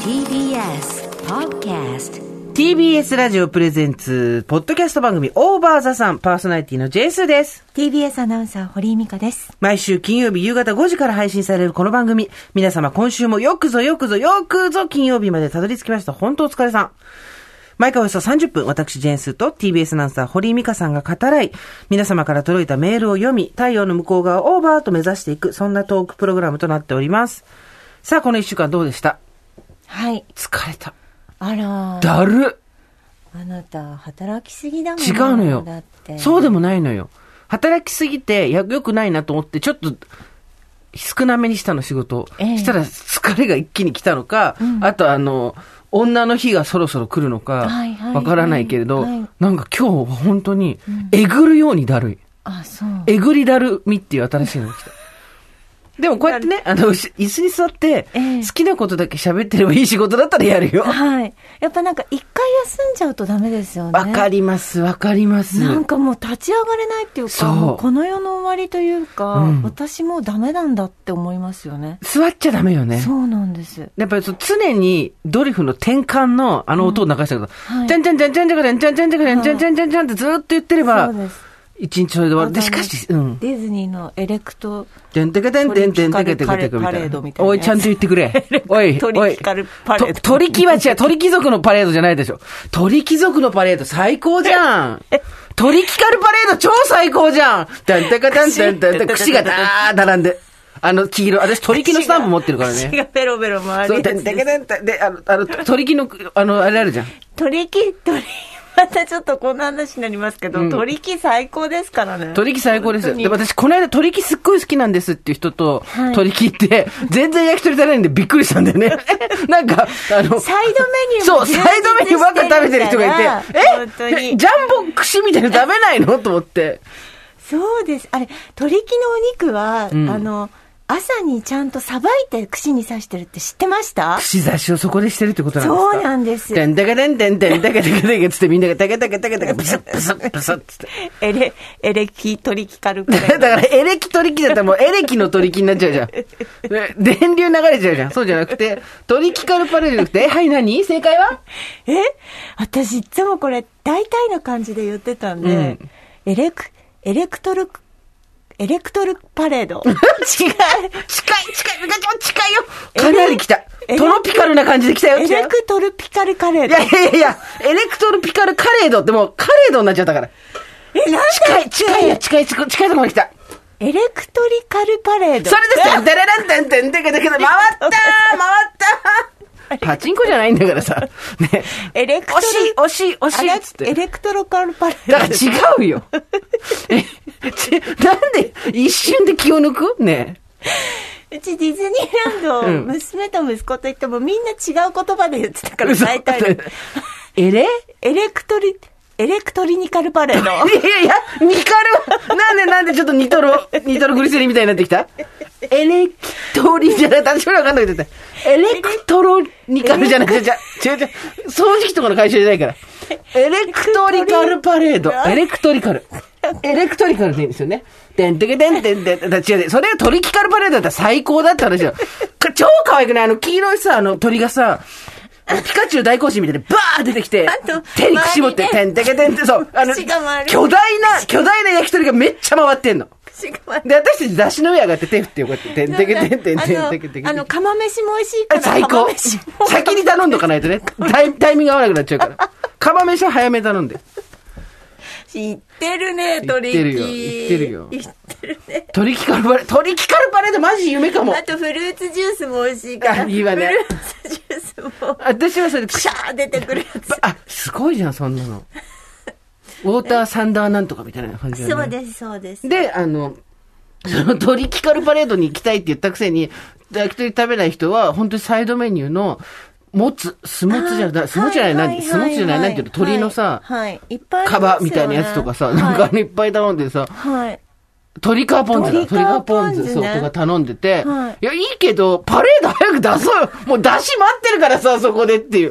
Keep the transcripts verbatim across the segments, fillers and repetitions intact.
ティービーエス Podcast。 ティービーエス ラジオプレゼンツポッドキャスト番組オーバーザさん、パーソナリティのジェイスーです。 ティービーエス アナウンサー堀井美香です。 毎週金曜日夕方ごじから配信されるこの番組、皆様今週もよくぞよくぞよくぞ金曜日までたどり着きました。本当お疲れさん。毎回およそさんじゅっぷん、私ジェイスーと ティービーエス アナウンサー堀井美香さんが語らい、皆様から届いたメールを読み、太陽の向こう側オーバーと目指していく、そんなトークプログラムとなっております。さあ、このいっしゅうかんどうでした？ はい。 疲れた。 あら。 だる。 あなた、働きすぎだもん。 違うのよ。 だって。 そうでもないのよ。働きすぎて、や、良くないなと思って、ちょっと、少なめにしたの仕事を。ええ、したら疲れが一気に来たのか、うん、あとあの、女の日がそろそろ来るのか、わからないけれど、はいはいはい、なんか今日本当に、えぐるようにだるい。うん、 あ、そう。 えぐりだるみっていう新しいのが来た。でもこうやってね、あの、椅子に座って、好きなことだけ喋ってればいい仕事だったらやるよ。 はい。やっぱなんか一回休んじゃうとダメですよね。 わかります、わかります。 なんかもう立ち上がれないっていうか、もうこの世の終わりというか、うん、私もうダメなんだって思いますよね。 座っちゃダメよね。 そうなんです。 やっぱり常にドリフの転換のあの音を流したけど、ちゃんちゃんちゃんちゃんちゃんちゃんちゃんちゃんちゃんちゃんちゃんちゃんちゃんちゃんってずっと言ってれば、そうです。一日それで終わる。で、しかし、うん。 ディズニーのエレクト、 てんてけてんてんてんてけてけてけみたいな。おい、ちゃんと言ってくれ。おい、 トリキカルパレード。 鳥貴は違う、鳥貴族のパレードじゃないでしょ。鳥貴族のパレード最高じゃん。鳥キカルパレード超最高じゃん。てんてけてんてんてんてん、串がだー並んで。あの、黄色、私鳥貴のスタンプ持ってるからね。 串がペロペロ回る。 そう、てんてけてんてん、で、あの、あの、鳥貴の、あの、あれあるじゃん。 鳥貴、鳥またちょっとこんな話になりますけど、うん、鳥貴最高ですからね。 鳥貴最高ですよ。で、私、この間鳥貴すっごい好きなんですっていう人と、はい、鳥貴って、全然焼き鳥食べないんでびっくりしたんだよね。なんか、あの、 サイドメニューそう、サイドメニューばっか食べてる人がいて、えジャンボ串みたいなの食べないのと思って。 そうです。あれ、鳥貴のお肉は、うん、あの、朝にちゃんとさばいて串に刺してるって知ってました？ 串刺しをそこでしてるってことなんですか？ そうなんです。 てんてけてんてんてんてけてけてけつってみんながてけてけてけてけプスップスップスッつって。 エレ、エレキトリキカルパレード。 だからエレキトリキだったらもうエレキのトリキになっちゃうじゃん。電流流れちゃうじゃん。そうじゃなくて、トリキカルパレードじゃなくて、はい、何？正解は？ え？私いつもこれ大体の感じで言ってたんで、うん、エレク、エレクトル、エレクトルパレード。違う。 近い、近い、近いよ。かなり来た。トロピカルな感じで来たよ。 エレクトルピカルカレード。 いやいやいや、エレクトルピカルカレードってもうカレードになっちゃったから。 え、なんだ近い、近いよ、近い、近い、近いところに来た。 エレクトリカルパレード。 それですよ。デレレンテンテンテケテケで回ったー、回ったー。パチンコじゃないんだからさ。ね。 エレクトル。 惜しい、惜しい、惜しいっつって。 エレクトロカルパレード。 だから違うよ。え、ち、なんで一瞬で気を抜くねえ。うちディズニーランド、うん、娘と息子と言ってもみんな違う言葉で言ってたから大体。 エレエレクトリ、エレクトリニカルパレード。いやいや、ニカルなんでなんでちょっとニトロ、ニトログリセリンみたいになってきたエレクトリじゃなくて、私もわかんなくてエレクトロニカルじゃなくて、じゃ、違う違う、掃除機とかの会社じゃないから。エレクトリカルパレード。エレクトリカル。エレクトリカルでいいんですよね。てんてけてんてんてん。違う、それがトリキカルパレードだったら最高だって話よ。超可愛くない？あの、黄色いさ、あの、鳥がさ、ピカチュウ大行進みたいにバー出てきて、手に串持って、てんてけてんって、そう、あの、巨大な、巨大な焼き鳥がめっちゃ回ってんの。で、私たち出汁の上上がって手振ってよ、こうやって、てんてけてんてんてんてけてけ。 あの、釜飯も美味しいから。 最高。先に頼んどかないとね、タイ、タイミング合わなくなっちゃうから。釜飯は早め頼んで。 知ってるね、トリキ。 言ってるよ、言ってるよ。 言ってるね。 トリキカルパレード、トリキカルパレードマジ夢かも。 あとフルーツジュースも美味しいから。 いいわね。 フルーツジュースも。 私はそれでプシャー出てくるやつ。 あ、すごいじゃん、そんなの。ウォーターサンダーなんとかみたいな感じだね。 そうです、そうです。 で、あの、そのトリキカルパレードに行きたいって言ったくせに、焼き鳥食べない人は、本当にサイドメニューの、もつ、すもつじゃない、すもつじゃない、何、すもつじゃない、なんていうの、鳥のさ、 はい、いっぱい皮みたいなやつとかさ、なんかいっぱい頼んでさ、はい。鶏皮ポン酢だ、鶏皮ポン酢、そう、とか頼んでて、はい。いや、いいけど、パレード早く出そうよ。もう出し待ってるからさ、そこでっていう。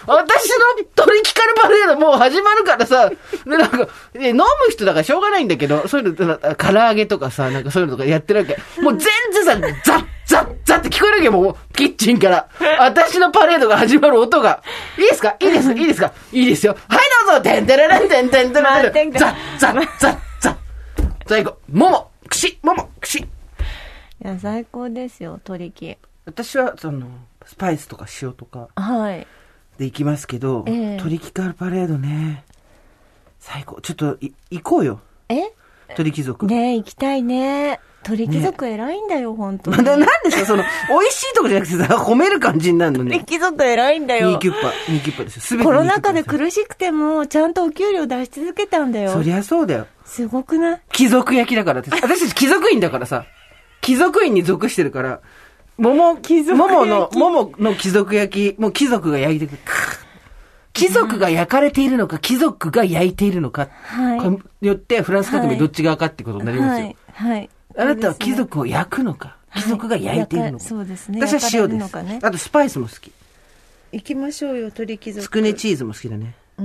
私のトリキカルパレードもう始まるからさ、でなんか、飲む人だからしょうがないんだけど、そういうの、唐揚げとかさ、なんかそういうのとかやってるわけ。もう全然さ、ザッザッザッって聞こえるわけよ、もう、キッチンから。私のパレードが始まる音が。いいですかいいですいいですかいいですよ。はいどうぞてんてれれんてんてんてれれん。ザッザッザッザッ。最後、もも、くし、もも、くし。いや、最高ですよ、トリキ。 私は、その、スパイスとか塩とか。 はい。 で行きますけど、 ええ、 トリキカルパレードね。最高。ちょっと、い、行こうよ。 え鳥貴族。 ねえ、行きたいね。鳥貴族偉いんだよ、ね、本当に。 まだなんですかその、美味しいとこじゃなくてさ、褒める感じになるのね。 鳥貴族偉いんだよ。 ニーキュッパ、ニーキュッパですよ。すべてコロナ禍で苦しくても、ちゃんとお給料出し続けたんだよ。 そりゃそうだよ。 すごくない？ 貴族焼きだからって。私たち貴族院だからさ、貴族院に属してるから、桃、桃の、桃の貴族焼き、もう貴族が焼いてくる。貴族が焼かれているのか、貴族が焼いているのか、はい、これによってフランス革命どっち側かってことになりますよ。はい。はい、あなたは貴族を焼くのか、貴族が焼いているのか。そうですね。私は塩です。ね、あとスパイスも好き。 行きましょうよ、鳥貴族。 つくねチーズも好きだね。 うん。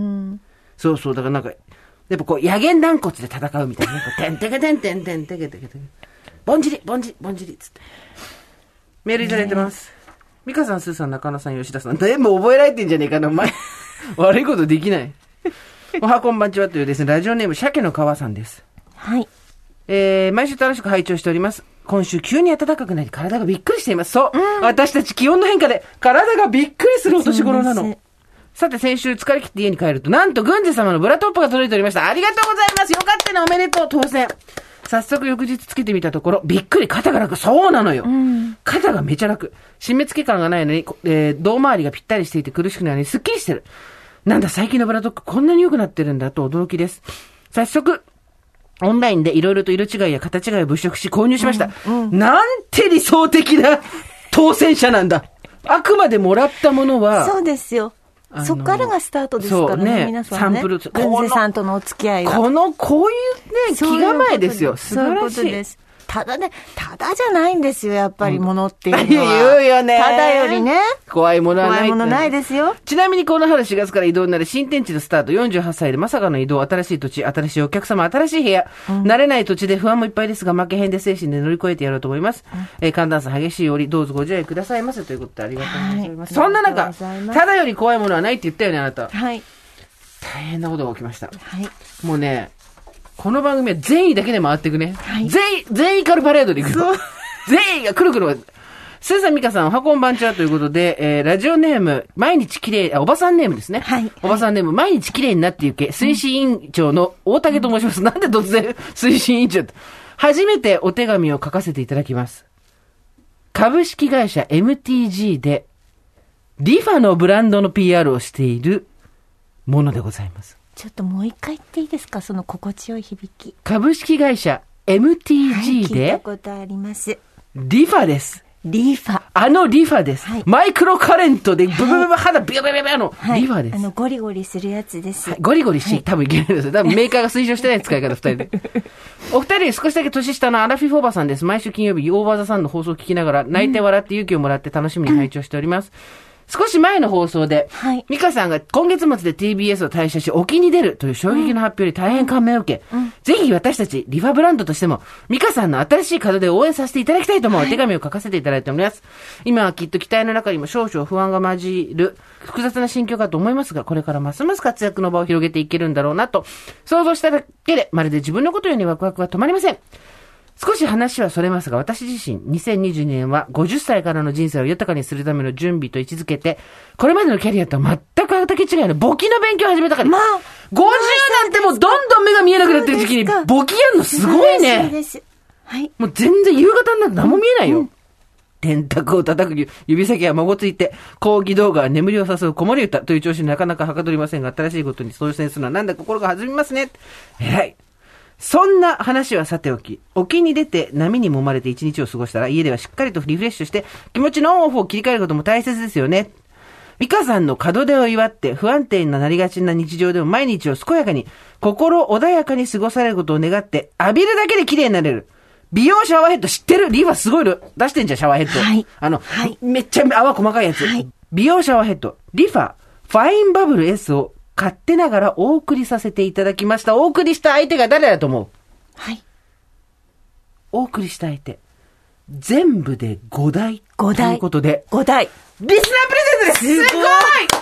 そうそう、だからなんか、やっぱこう、野源軟骨で戦うみたいなね。てんてけてんてんてんてけてけてけ。ぼんじり、ぼんじり、ぼんじり、つって。メールいただいてます。美香さん、スーさん、中野さん、吉田さん。全部覚えられてんじゃねえかな、お前。悪いことできない。おはこんばんちはというですね、ラジオネーム、鮭の川さんです。 はい。 えー、毎週楽しく拝聴しております。今週急に暖かくなり、体がびっくりしています。そう。うん、私たち気温の変化で、体がびっくりするお年頃なの。さて、先週疲れ切って家に帰ると、なんと、軍司様のブラトップが届いておりました。ありがとうございます。よかったね、おめでとう、当選。早速翌日つけてみたところ、びっくり、肩が楽。そうなのよ。うん、肩がめちゃ楽。締め付け感がないのに、えー、胴回りがぴったりしていて苦しくないのにすっきりしてる。なんだ、最近のブラトップこんなに良くなってるんだと驚きです。早速、オンラインでいろいろと色違いや形違いを物色し購入しました。うんうん、なんて理想的な当選者なんだ。あくまでもらったものは。 そうですよ。そっからがスタートですからね、ね皆さんね。サンプル。軍司さんとのお付き合いが。 この、こういうね、気構えですよ。素晴らしい。そういうことです。 ただね、ただじゃないんですよ、やっぱり物っていうのは。 言うよね。 ただよりね。 怖いものはない。 怖いものないですよ。 ちなみにこの春しがつから移動になる新天地のスタート、よんじゅうはっさいでまさかの移動、新しい土地、新しいお客様、新しい部屋。うん、慣れない土地で不安もいっぱいですが、負けへんで精神で乗り越えてやろうと思います。うん、えー、寒暖差激しいより、どうぞご自愛くださいませということでありがとうございます。はい、そんな中、ただより怖いものはないって言ったよね、あなた。 はい。 大変なことが起きました。 はい。 もうね、この番組は善意だけで回っていくね。 はい、 善意、善意カルパレードでいくの。善意がくるくる。スーさん、ミカさん、おはこんばんちはということで、えー、ラジオネーム、毎日綺麗、あ、おばさんネームですね。 はい。 おばさんネーム、毎日綺麗になってゆけ、推進委員長の大竹と申します。うん、なんで突然、推進委員長と。初めてお手紙を書かせていただきます。株式会社 エムティージー で、リファのブランドの ピーアール をしているものでございます。 ちょっともう一回言っていいですか、その心地よい響き。 株式会社 エムティージー で、 はい、聞いたことあります。 リファです。 リファ。 あのリファです。はい、マイクロカレントで、ブブブブ肌ビュビュビュビュのリファです。 はい、あの、ゴリゴリするやつです。 はい、ゴリゴリし、はい、多分いけないですよ。多分メーカーが推奨してない使い方、二人で。お二人より少しだけ年下のアラフィフおばさんです。毎週金曜日、オーバーザさんの放送を聞きながら、泣いて笑って勇気をもらって楽しみに拝聴しております。うん少し前の放送で、はい、ミカさんが今月末で ティービーエス を退社し、沖に出るという衝撃の発表に大変感銘を受け、うん、ぜひ私たち、リファブランドとしても、ミカさんの新しい門出を応援させていただきたいと思うお手紙を書かせていただいております。はい、今はきっと期待の中にも少々不安が混じる、複雑な心境かと思いますが、これからますます活躍の場を広げていけるんだろうなと、想像しただけで、まるで自分のことようにワクワクが止まりません。少し話はそれますが、私自身、にせんにじゅうにねんはごじゅっさいからの人生を豊かにするための準備と位置づけて、これまでのキャリアとは全く畑違いの簿記の勉強を始めたから。 まあ、 ごじゅうなんてもうどんどん目が見えなくなってる時期に簿記やるのすごいね。 そうです。はい。 もう全然夕方になって何も見えないよ。うん、電卓を叩く指先は孫ついて、講義動画は眠りを誘う子守歌という調子になかなかはかどりませんが、新しいことに挑戦するのはなんだ心が弾みますね。偉い。そんな話はさておき、沖に出て波に揉まれて一日を過ごしたら家ではしっかりとリフレッシュして気持ちのオンオフを切り替えることも大切ですよね。ミカさんの門出を祝って不安定になりがちな日常でも毎日を健やかに、心穏やかに過ごされることを願って浴びるだけで綺麗になれる。美容シャワーヘッド知ってる？リファすごいの出してんじゃん、シャワーヘッド。 はい。 あの、 はい、 めっちゃ泡細かいやつ。はい。美容シャワーヘッド。リファファインバブル S を勝手ながらお送りさせていただきました。お送りした相手が誰だと思う？ はい。 お送りした相手。全部でごだい。 ごだい。 ということで。 ごだい。 リスナープレゼントです。すごい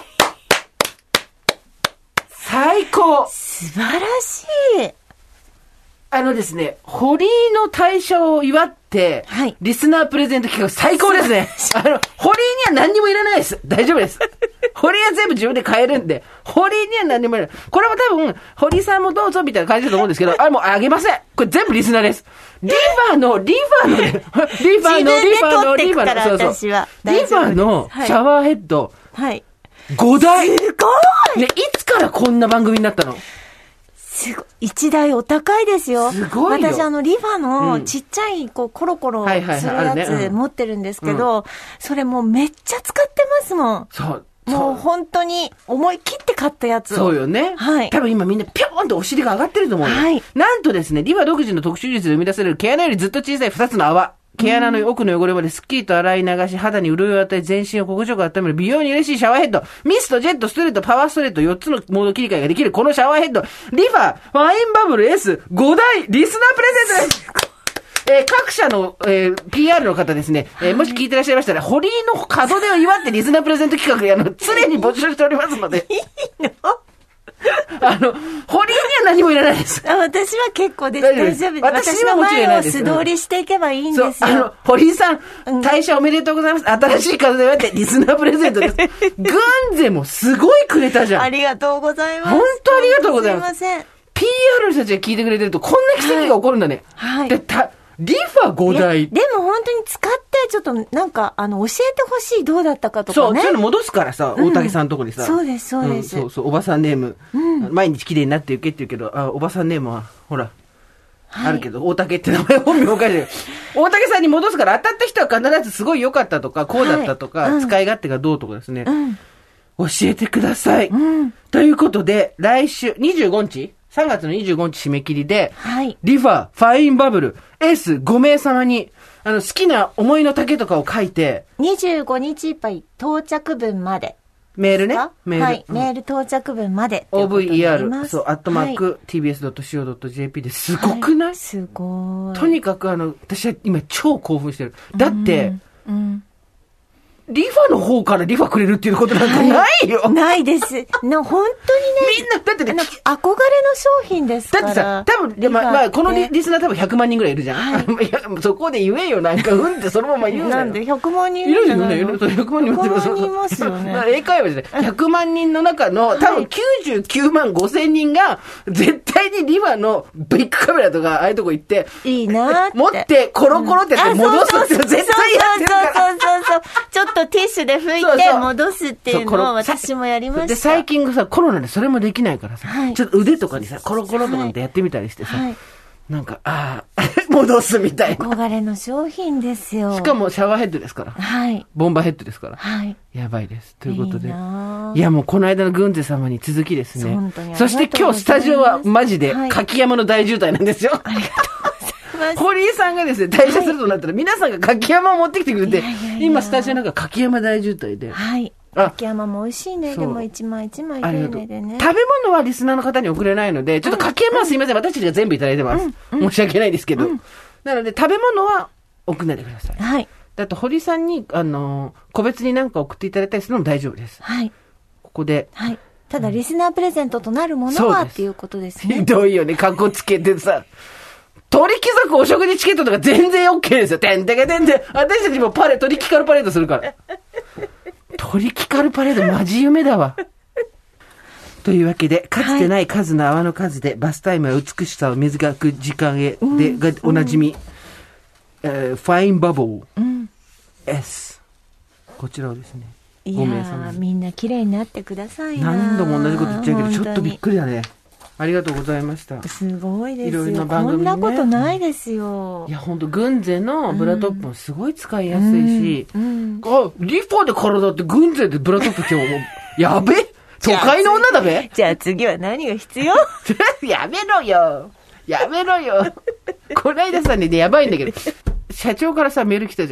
最高素晴らしい。 あのですね、堀井の退社を祝って、はい、リスナープレゼント企画最高ですね。あの、堀井には何にもいらないです。大丈夫です。堀井は全部自分で買えるんで、堀井には何にもいらない。これも多分、堀井さんもどうぞみたいな感じだと思うんですけど、あれもうあげません。これ全部リスナーです。リファーの、リファーの、リファーの、リファーの、リファーの、そうそう。リファーのシャワーヘッド、はい。ごだい。 すごいね、いつからこんな番組になったの？ すごい。一台お高いですよ。 すごいよ。 私あのリファのちっちゃいこうコロコロするやつ持ってるんですけど、それもうめっちゃ使ってますもん。 そう。 もう本当に思い切って買ったやつを。 そうよね。はい。多分今みんなピョーンとお尻が上がってると思うよ。はい。なんとですね、リファ独自の特殊技術で生み出される毛穴よりずっと小さいふたつの泡。毛穴の奥の汚れまですっきりと洗い流し、肌に潤いを与え、全身を心地よく温める美容に嬉しいシャワーヘッド。ミスト、ジェット、ストレート、パワーストレート、よっつのモード切り替えができるこのシャワーヘッド。リファ、ファインバブル エスご 台、リスナープレゼントです。えー、各社の、えー、ピーアール の方ですね、えー、もし聞いてらっしゃいましたら、堀井の門出を祝ってリスナープレゼント企画で、あの、常に募集しておりますので。いいの？あの、堀井には何もいらないです。 あ、私は結構です。大丈夫です。私の前を素通りしていけばいいんですよ。 そう、あの、堀井さん、退社おめでとうございます。新しい門出を祝ってリスナープレゼントです。グンゼもすごいくれたじゃん。 ありがとうございます。 本当ありがとうございます。 すいません。 ピーアール の人たちが聞いてくれてると、こんな奇跡が起こるんだね。はい。で、た、リファごだい。 でも本当に使ってちょっとなんかあの教えてほしいどうだったかとかね。 そう、そういうの戻すからさ、大竹さんのとこにさ。 そうですそうです、 うん。そうそう、おばさんネーム、うん、毎日綺麗になっていけって言うけど、あ、おばさんネームはほら、はい、あるけど大竹って名前本名書いてる。大竹さんに戻すから当たった人は必ずすごい良かったとかこうだったとか、はい、うん、使い勝手がどうとかですね、うん、教えてください、うん。ということで来週にじゅうごにち。さんがつのにじゅうごにち締め切りで、はい、リファ、ファインバブル、Sご 名様に、あの、好きな思いの丈とかを書いて、 にじゅうごにちいっぱい到着分まで。 メールね。メール。 はい、うん、メール到着分まで。 オーブイイーアール、そう、アットマーク、ティービーエスドットシーオードットジェーピー ですごくない、はい、 すごい。 とにかくあの、私は今超興奮してる。だって、うん、うんリファの方からリファくれるっていうことなんかないよ。 はい、ないです。な、本当にね。 みんな、だってね、 憧れの商品ですから。 だってさ、多分、まあ、まあ、このリ、リスナー多分ひゃくまんにんぐらいいるじゃん。はい、そこで言えよ、なんか、うんってそのまま言うなんでひゃくまんにんいるじゃない。いるよね、ひゃくまんにんいますよ。 ひゃくまんにんいますよね。 英会話じゃない。ひゃくまんにんの中の、多分きゅうじゅうきゅうまんごせんにんが、絶対にリファのビッグカメラとか、ああいうとこ行って、 いいなーって。 持って、コロコロってやって戻すって絶対やってるから。 そうそうそうそう。ちょっとティッシュで拭いて、そうそう戻すっていうのを私もやりました。 で、最近さ、コロナでそれもできないからさ、はい、ちょっと腕とかにさ、コロコロとかってやってみたりしてさ、はい、なんか、ああ、戻すみたいな。 憧れの商品ですよ。 しかもシャワーヘッドですから。 はい。 ボンバーヘッドですから。はい。やばいです。ということで。いいいや、もうこの間のグンゼ様に続きですね。本当に。そして今日スタジオはマジで、柿山の大渋滞なんですよ。はい、ありがとうございます。堀井さんがですね、退社するとなったら、はい、皆さんが柿山を持ってきてくれて、いやいやいや今スタジオなんか柿山大渋滞で。 はい。柿山も美味しいね。でも一枚一枚丁寧でね。 食べ物はリスナーの方に送れないので、ちょっと柿山はすいません、うん、私たちが全部いただいてます。うんうん、申し訳ないですけど。うん、なので、食べ物は送んないでください。はい。だと堀井さんに、あの、個別になんか送っていただいたりするのも大丈夫です。はい。ここで。はい。 ただ、リスナープレゼントとなるものはっていうことですね。 ひどいよね、カッコつけてさ。鳥貴族お食事チケットとか全然 OK ですよ。てんてけてんてん。私たちもパレ、鳥キカルパレードするから。鳥キカルパレードマジ夢だわ。というわけで、かつてない数の泡の数で、バスタイムは美しさを短く時間へで、うん、がおなじみ、うんえー、ファインバブル、うん、S。こちらをですね、 ご名様に。みんな綺麗になってくださいな。 何度も同じこと言っちゃうけど、ちょっとびっくりだね。ありがとうございました。 すごいですよ。いろいろな番組、ね、こんなことないですよ。 いや、ほんと、グンゼのブラトップもすごい使いやすいし、うんうん、あ、リファで体ってグンゼでブラトップ着ても、やべ都会の女だべじゃあ次は何が必要やめろよやめろよこないださんね、やばいんだけど、社長からさ、メール来たじゃん。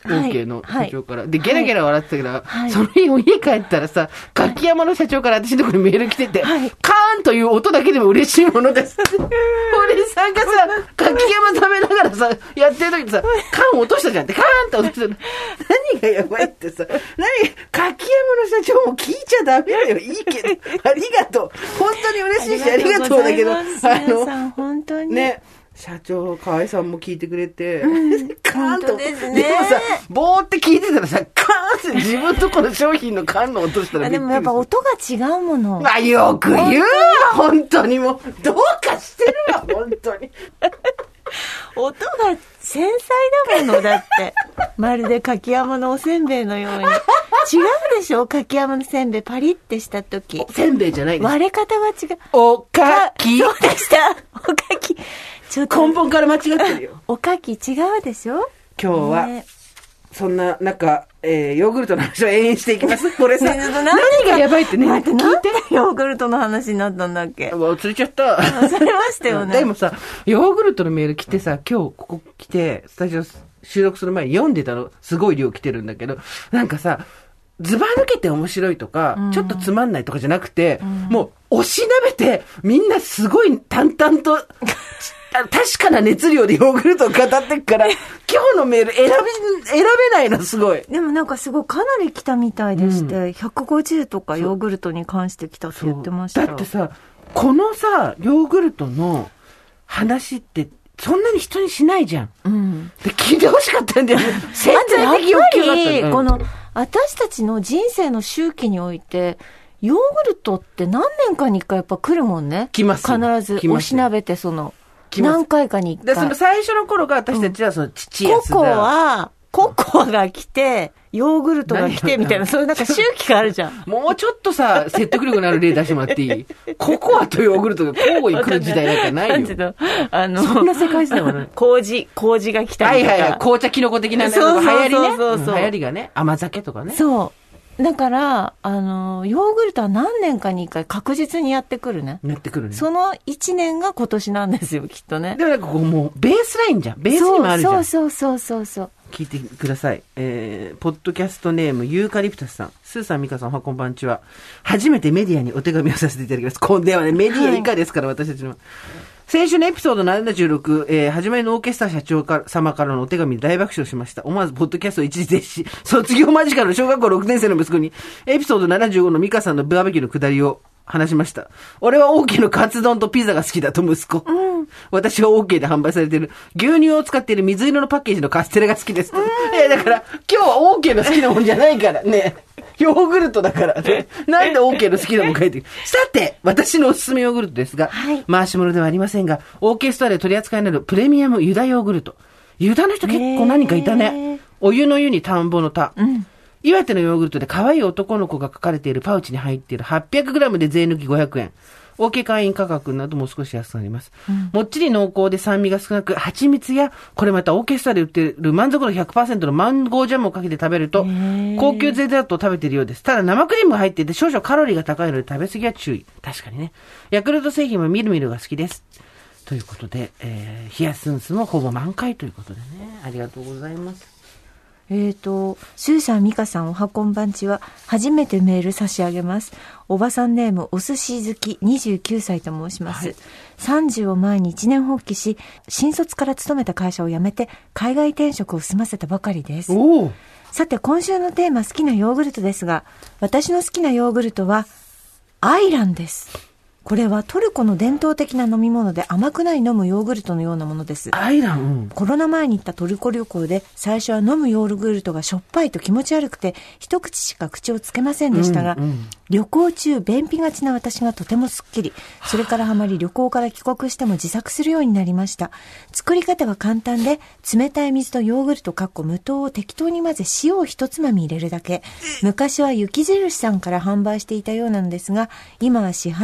はい OK の社長から。で、 はいゲラゲラ笑ってたけど、 はいその日家帰ったらさ、柿山の社長から私のところにメール来てて、 はいカーンという音だけでも嬉しいものです。俺さんがさ、柿山食べながらさ、やってる時にさ、カーン落としたじゃんって、カーンって落としたの。何がやばいってさ、何、柿山の社長も聞いちゃダメだよ。いいけど、ありがとう。本当に嬉しいし、ありがとうだけど、あ皆さん本当に。 ね。社長、河合さんも聞いてくれて、 うん、 カーンと。 本当ですね。 でもさ、ぼーって聞いてたらさ、カーンって自分とこの商品の缶の音したらびっくりする。 でもやっぱ音が違うもの。 まあ、よく言うわ、本当にもう。どうかしてるわ、本当に。 音が繊細だものだって。まるで柿山のおせんべいのように。違うでしょ、柿山のせんべいパリってした時。 せんべいじゃないです。 割れ方が違う。 おかき。 そうでした。おかき。ちょっと。 根本から間違ってるよ。 おかき違うでしょ今日は、 ね、 そんな中、えー、ヨーグルトの話を延々していきます。これさ、 ね、 何がやばいってね、 待って、なんでヨーグルトの話になったんだっけ。 忘れちゃった。 忘れましたよね。 でもさ、ヨーグルトのメール来てさ、今日ここ来て、スタジオ収録する前に読んでたの、すごい量来てるんだけど、なんかさ、ズバ抜けて面白いとか、うん、ちょっとつまんないとかじゃなくて、うん、もう、押しなべて、みんなすごい淡々と、確かな熱量でヨーグルトを語ってくから、今日のメール選び、選べないの、すごい。 でもなんかすごいかなり来たみたいでして、うん、ひゃくごじゅうとかヨーグルトに関して来たって言ってました。 だってさ、このさ、ヨーグルトの話って、そんなに人にしないじゃん。うん。で、聞いてほしかったんだよね。潜在的欲求だったんだ。 この、私たちの人生の周期において、ヨーグルトって何年かに一回やっぱ来るもんね。 来ます。 必ず、おしなべてその、何回かに一回。 で、その最初の頃が私たちはその父やココア、ココアが来て、ヨーグルトが来てみたいな、そういうなんか周期があるじゃん。 もうちょっとさ、説得力のある例出してもらっていい？ココアとヨーグルトが交互に来る時代なんかないよ。なんていうの？あの、そんな世界線はない。 麹、麹が来たりとか。 はいはいはい。紅茶キノコ的なね、流行りね。そうそうそう。流行りがね、甘酒とかね。 そう。だから、あの、ヨーグルトは何年かに一回確実にやってくるね。 やってくるね。 その一年が今年なんですよ、きっとね。 でもなんかこうもう、ベースラインじゃん。ベースにもあるじゃん。 そうそうそうそう。 聞いてください。えー、ポッドキャストネーム、ユーカリプタスさん。スーさん、ミカさん、おはこんばんちは。初めてメディアにお手紙をさせていただきます。今度はね、メディア以下ですから、はい、私たちの。先週のエピソードななじゅうろく、えー、始まりのオーケストラ社長から様からのお手紙に大爆笑しました。思わずポッドキャストを一時停止し、卒業間近の小学校ろくねん生の息子に、エピソードななじゅうごのミカさんのバーベキューの下りを話しました。俺は OK のカツ丼とピザが好きだと息子。うん、私は OK で販売されている牛乳を使っている水色のパッケージのカステラが好きですと。うん、えー、だから今日は OK の好きなもんじゃないからね。ヨーグルトだからね。なんで OK の好きなもん書いてる。さて、私のおすすめヨーグルトですが、はい、マーシュマロではありませんが、オーケストラで取り扱いになるプレミアムユダヨーグルト。ユダの人結構何かいたね。お湯の湯に田んぼの田。うん、岩手のヨーグルトで可愛い男の子が書かれているパウチに入っている はっぴゃくグラム で税抜きごひゃくえん。OK 会員価格なども少し安くなります。うん、もっちり濃厚で酸味が少なく、蜂蜜や、これまたオーケストラで売っている満足度 ひゃくパーセント のマンゴージャムをかけて食べると、高級デザートを食べているようです。ただ生クリームが入っていて少々カロリーが高いので食べ過ぎは注意。確かにね。ヤクルト製品はミルミルが好きです。ということで、えー、ヒヤスンスもほぼ満開ということでね。ありがとうございます。 えーと、スーさん、ミカさん、おはこんばんちは、初めてメール差し上げます。おばさんネーム、お寿司好き、にじゅうきゅうさいと申します。はい、さんじゅうを前に一年発起し、新卒から勤めた会社を辞めて、海外転職を済ませたばかりです。 おー。 さて、今週のテーマ、好きなヨーグルトですが、私の好きなヨーグルトは、アイランです。これはトルコの伝統的な飲み物で甘くない飲むヨーグルトのようなものです。 アイラン、うん、 コロナ前に行ったトルコ旅行で最初は飲むヨーグルトがしょっぱいと気持ち悪くて一口しか口をつけませんでしたが、うんうん、旅行中便秘がちな私がとてもすっきり、それからハマり旅行から帰国しても自作するようになりました。作り方は簡単で冷たい水とヨーグルトかっこ無糖を適当に混ぜ塩を一つまみ入れるだけ。昔は雪印さんから販売していたようなのですが今は市販品が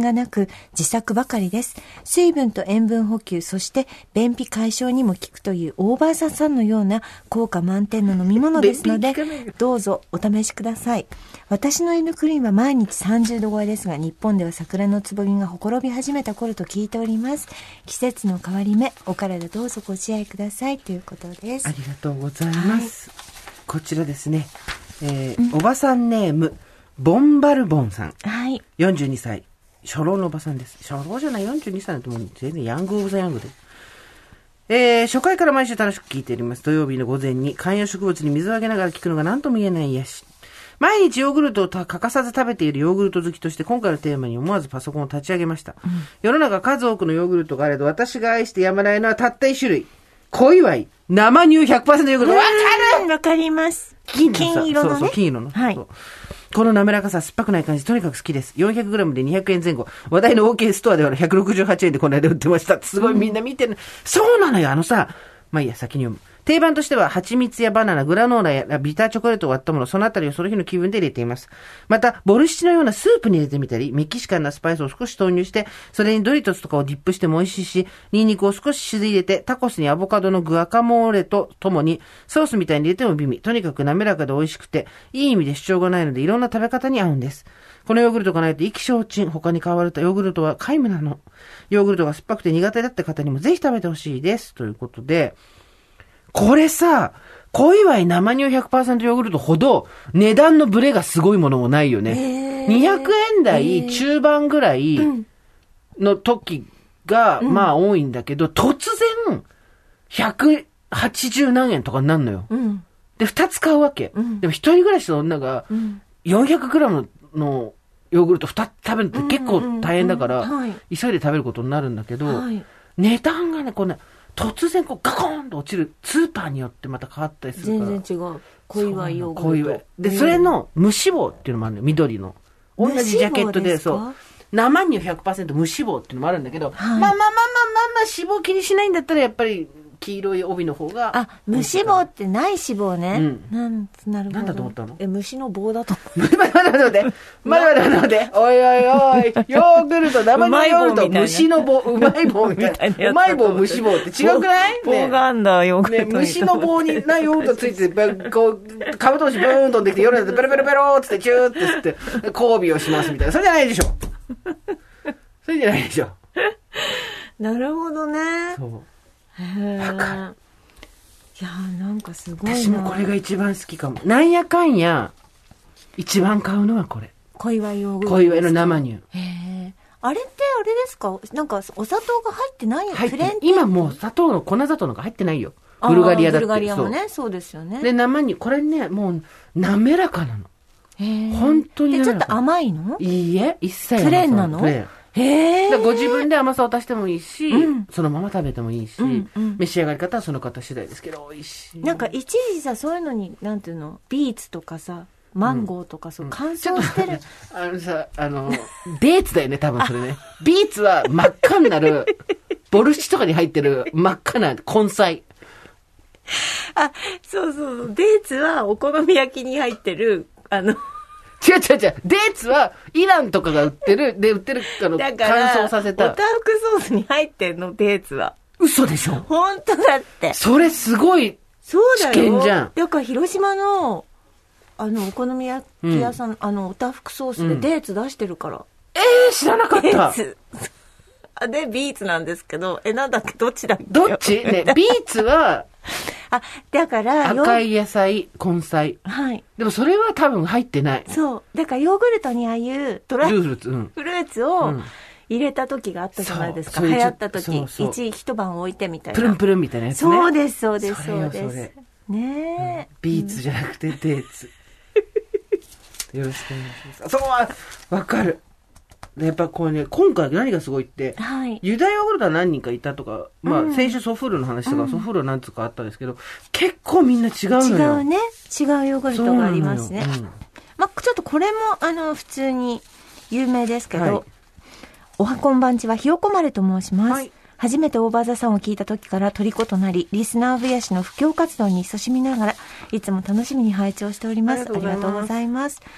がなく自作ばかりです。水分と塩分補給、そして便秘解消にも効くという大場さんのような効果満点の飲み物ですので、どうぞお試しください。私の N クリーンは毎日さんじゅうど超えですが、日本では桜のつぼみがほころび始めた頃と聞いております。季節の変わり目、お体どうぞご自愛くださいということです。 ありがとうございます。はい、こちらですね、えーうん、おばさんネームボンバルボンさん、 はい、 よんじゅうにさい初老のおばさんです。初老じゃない、よんじゅうにさいだと思う。全然ヤングオブザヤングです。えー、初回から毎週楽しく聞いております。土曜日の午前に観葉植物に水をあげながら聞くのが何とも言えない癒し。毎日ヨーグルトを欠かさず食べているヨーグルト好きとして今回のテーマに思わずパソコンを立ち上げました。うん、世の中数多くのヨーグルトがあれど、私が愛してやまないのはたった一種類。小祝生乳 ひゃくパーセント ヨーグルト。わかる！ わかります。金色のね。そうそう、金色の。 はい。この滑らかさ、酸っぱくない感じ、とにかく好きです。よんひゃくグラム でにひゃくえん前後。話題の OK ストアではひゃくろくじゅうはちえんでこの間売ってました。すごいみんな見てる、うん。そうなのよ、あのさ。まあいいや、先に読む。定番としては、蜂蜜やバナナ、グラノーラやビターチョコレートを割ったもの、そのあたりをその日の気分で入れています。また、ボルシチのようなスープに入れてみたり、メキシカンなスパイスを少し投入して、それにドリトスとかをディップしても美味しいし、ニンニクを少し沈入れて、タコスにアボカドのグアカモーレとともに、ソースみたいに入れても美味。とにかく滑らかで美味しくて、いい意味で主張がないので、いろんな食べ方に合うんです。このヨーグルトがないと意気消沈。他に買われたヨーグルトは皆無なの。ヨーグルトが酸っぱくて苦手だった方にもぜひ食べてほしいです。ということで、これさ、小祝生乳 ひゃくパーセント ヨーグルトほど値段のブレがすごいものもないよね。にひゃくえん台中盤ぐらいの時が、まあ多いんだけど、突然ひゃくはちじゅう何円とかになるのよ。で、ふたつ買うわけ。でも一人暮らしの女がよんひゃくグラムのヨーグルトふたつ食べるって結構大変だから、急いで食べることになるんだけど、値段がね、こうね、突然こうガコーンと落ちる。スーパーによってまた変わったりするから。 全然違う。小祝ヨーグルト。 で、それの無脂肪っていうのもあるのよ。緑の。同じジャケットで、そう。生乳 ひゃくパーセント 無脂肪っていうのもあるんだけど、はい、まあまあまあまあまあまあ脂肪気にしないんだったらやっぱり黄色い帯の方が。 あ、無脂肪ってない脂肪ね。うん。なん、なるほど。 なんだと思ったの？ え、虫の棒だと思った。待って待って待って。待って待って待って。おいおいおい。ヨーグルト、生乳ヨーグルト、虫の棒、うまい棒みたいな。うまい棒、虫棒って違くない？ 棒があんだ、ヨーグルト。 ね、虫の棒になヨーグルトついてて、こう、カブトムシブーン飛んできて、夜になってペロペロペローってってチューって吸って、交尾をしますみたいな。それじゃないでしょ。それじゃないでしょ。 なるほどね。 そう。 へー。わかる。いやーなんかすごいな。 私もこれが一番好きかも。なんやかんや一番買うのはこれ。 小祝ヨーグルト。 小祝の生乳。 へえ。あれってあれですか？なんかお砂糖が入ってないよ。 入ってない。今もう砂糖の粉砂糖のが入ってないよ。ブルガリアだって。 ブルガリアもね、そうですよね。 で生乳これねもう滑らかなの。へえ。本当に滑らか。でちょっと甘いの？ いいえ、一切プレーンなの？プレーン。へーご自分で甘さを足してもいいし、うん、そのまま食べてもいいし、うんうん、召し上がり方はその方次第ですけど美味しい。 なんか一時さそういうのになんていうのビーツとかさマンゴーとかそう、うん、乾燥してる、 うん、あのさあのデーツだよね多分それね。ビーツは真っ赤になるボルシチとかに入ってる真っ赤な根菜。 あ、そうそうデーツはお好み焼きに入ってるあの違う違う違う。デーツはイランとかが売ってる、で売ってるあの乾燥させた。 おたふくソースに入ってんのデーツは。 嘘でしょ。 本当だって。 それすごい試験じゃん。 だから広島のあのお好み焼き屋さん、うん、あのおたふくソースでデーツ出してるから。うん、 えー、知らなかった。デーツ。 あでビーツなんですけど、えなんだっけどっちだっけ。 どっちねビーツは。 あ、だから、 赤い野菜、根菜。 はい。 でもそれは多分入ってない。 そう。だからヨーグルトにああいうドライフルーツ、うん、フルーツを入れた時があったじゃないですか。流行った時、そうそう一一晩置いてみたいな。 プルンプルンみたいなやつね。 そうです、そうです、そうです。ねえ、 うん。ビーツじゃなくてデーツ。よろしくお願いします。そうは、わかる。やっぱこれね、今回何がすごいって、はい、ユダヨーグルトは何人かいたとか、まあ、うん、先週ソフールの話とか、うん、ソフールは何つかあったんですけど、結構みんな違うのよ。 違うね。違うヨーグルトがありますね。うん、まあ、ちょっとこれも、あの、普通に有名ですけど、はい、おはこんばんちはひよこまると申します。はい、初めてオーバーザさんを聞いた時から虜となり、リスナー増やしの布教活動に勤しみながら、いつも楽しみに拝聴しております。ありがとうございます。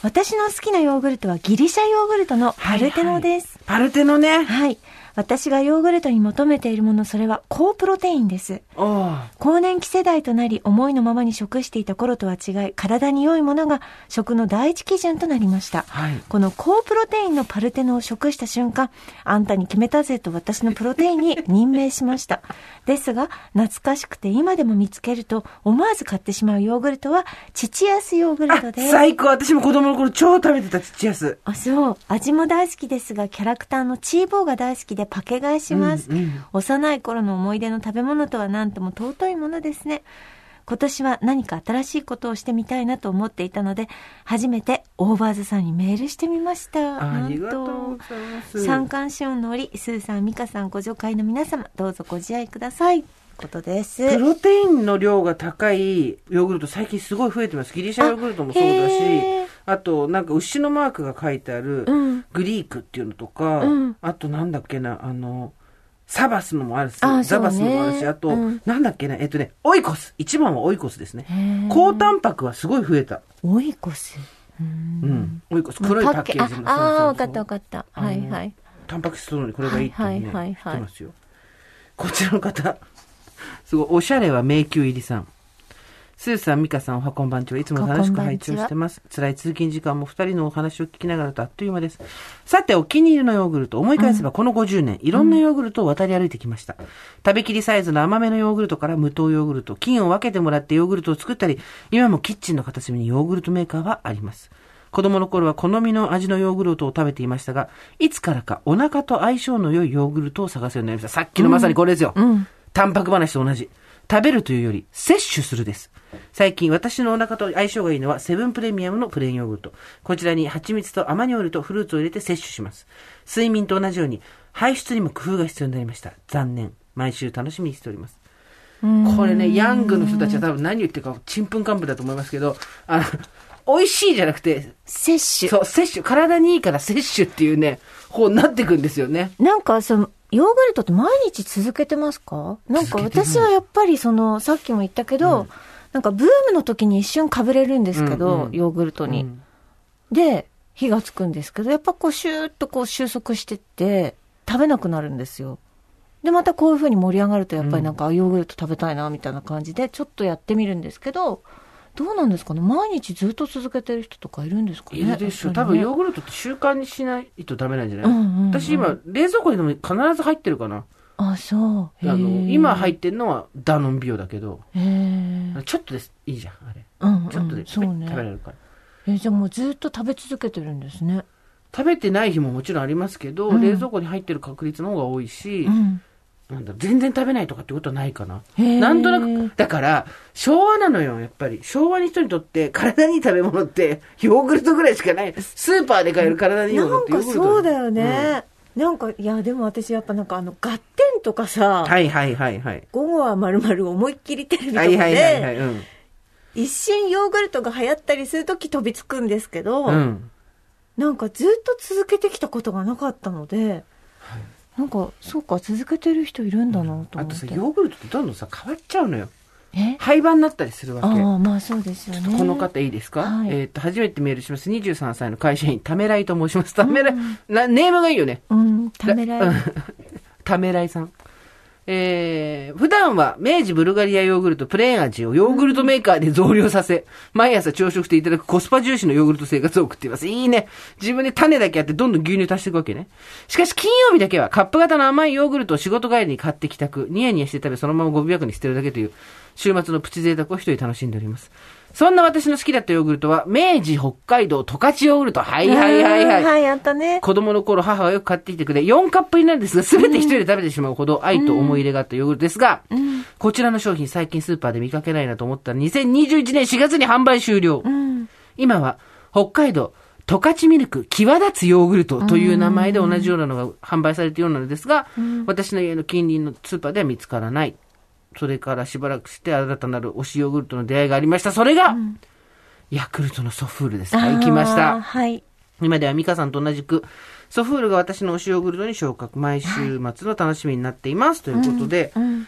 私の好きなヨーグルトはギリシャヨーグルトのパルテノです。 はいはい、パルテノね。 はい。私がヨーグルトに求めているもの、それは高プロテインです。更年期世代となり、思いのままに食していた頃とは違い、体に良いものが食の第一基準となりました。はい、この高プロテインのパルテノを食した瞬間、あんたに決めたぜと私のプロテインに任命しました。ですが、懐かしくて今でも見つけると思わず買ってしまうヨーグルトは、チチヤスヨーグルトです。 最高。私も子供の頃超食べてたチチヤス。 あ、そう。味も大好きですが、キャラクターのチーボーが大好きでパケ買いします、うんうん、幼い頃の思い出の食べ物とは何とも尊いものですね。今年は何か新しいことをしてみたいなと思っていたので、初めてオーバーズさんにメールしてみました。 ありがとうございます。 三寒四温の折、スーさん、ミカさん、ご助会の皆様、どうぞご自愛ください。ことです。 プロテインの量が高いヨーグルト最近すごい増えてます。ギリシャヨーグルトもそうだし、あ, あとなんか牛のマークが書いてあるグリークっていうのとか、うん、あとなんだっけな、あのサバスのもあるし、 あザバスのもあるし、あと、うん、なんだっけな、えっとね、オイコス。一番はオイコスですね。高タンパクはすごい増えた。 オイコス。 うん。オイコス。黒いパッケージの。 ああ、わかったわかった。はいはい。 タンパク質取るのにこれがいいってね、言ってますよ。こちらの方。すごい、おしゃれは迷宮入りさん。スーさん、ミカさん、おはこんばんちは。いつも楽しく拝聴してます。辛い通勤時間も二人のお話を聞きながらとあっという間です。さて、お気に入りのヨーグルト。思い返せばこのごじゅうねん、いろんなヨーグルトを渡り歩いてきました。食べきりサイズの甘めのヨーグルトから無糖ヨーグルト、菌を分けてもらってヨーグルトを作ったり、今もキッチンの片隅にヨーグルトメーカーはあります。子供の頃は好みの味のヨーグルトを食べていましたが、いつからかお腹と相性の良いヨーグルトを探すようになりました。さっきのまさにこれですよ。うんうん、タンパク話と同じ。食べるというより摂取するです。最近私のお腹と相性がいいのはセブンプレミアムのプレーンヨーグルト。こちらに蜂蜜とアマニオイルとフルーツを入れて摂取します。睡眠と同じように排出にも工夫が必要になりました。残念。毎週楽しみにしております。これね、ヤングの人たちは多分何言ってるかちんぷんかんぷんだと思いますけど、あの美味しいじゃなくて摂取。 そう、摂取。体にいいから摂取っていうね、こうなっていくんですよね。 なんかそのヨーグルトって毎日続けてますか？なんか私はやっぱりそのさっきも言ったけど、うん、なんかブームの時に一瞬かぶれるんですけど、うんうん、ヨーグルトに、うん、で火がつくんですけど、やっぱこうシューッとこう収束してって食べなくなるんですよ。でまたこういう風に盛り上がるとやっぱりなんか、うん、ヨーグルト食べたいなみたいな感じでちょっとやってみるんですけど、どうなんですかね、毎日ずっと続けてる人とかいるんですかね。 いるでしょう、ね、多分ヨーグルトって習慣にしないとダメなんじゃない、うんうんうん、私今冷蔵庫にでも必ず入ってるかな。 あ、そう。 あの今入ってるのはダノンビオだけど、へちょっとですいいじゃんあれ、うんうん、ちょっとで、そうね、食べられるから。 えじゃあもうずっと食べ続けてるんですね。 食べてない日ももちろんありますけど、うん、冷蔵庫に入ってる確率の方が多いし、うん、なんだ全然食べないとかってことはないかな。なんとなくだから昭和なのよ。やっぱり昭和の人にとって体にいい食べ物ってヨーグルトぐらいしかない。スーパーで買える体にいいものってヨーグルト。 なんかそうだよね、うん、なんかいやでも私やっぱなんかあのガッテンとかさ、 はいはいはいはい、 午後はまるまる思いっきりテレビとかで、はいはいはいはい、うん、一瞬ヨーグルトが流行ったりするとき飛びつくんですけど、うん、なんかずっと続けてきたことがなかったので、はい、なんかそうか続けてる人いるんだなと思って、うん、あとさヨーグルトってどんどんさ変わっちゃうのよ。え廃盤になったりするわけ。 ああまあそうですよね。 この方いいですか、はい、えっ、ー、と初めてメールします。にじゅうさんさいの会社員ためらいと申します。ためらい、うん、なネームがいいよね。 うんためらいためらいさん。えー、普段は明治ブルガリアヨーグルトプレーン味をヨーグルトメーカーで増量させ、うん、毎朝朝食していただくコスパ重視のヨーグルト生活を送っています。いいね。自分で種だけあってどんどん牛乳足していくわけね。しかし金曜日だけはカップ型の甘いヨーグルトを仕事帰りに買って帰宅、ニヤニヤして食べそのままゴミ箱に捨てるだけという週末のプチ贅沢を一人楽しんでおります。そんな私の好きだったヨーグルトは、明治北海道十勝ヨーグルト。はいはいはいはい。 はい、あったね。 子供の頃母はよく買ってきてくれ、よんカップ入りなんですが、すべて一人で食べてしまうほど愛と思い入れがあったヨーグルトですが、うん、こちらの商品最近スーパーで見かけないなと思ったら、にせんにじゅういちねんしがつに販売終了。うん、今は、北海道十勝ミルク際立つヨーグルトという名前で同じようなのが販売されているようなのですが、うん、私の家の近隣のスーパーでは見つからない。それからしばらくして新たなる推しヨーグルトの出会いがありました。それが、うんヤクルトのソフールです。はい、来ました。 はい。 今ではミカさんと同じく、ソフールが私の推しヨーグルトに昇格。毎週末の楽しみになっています。ということで、うんうん、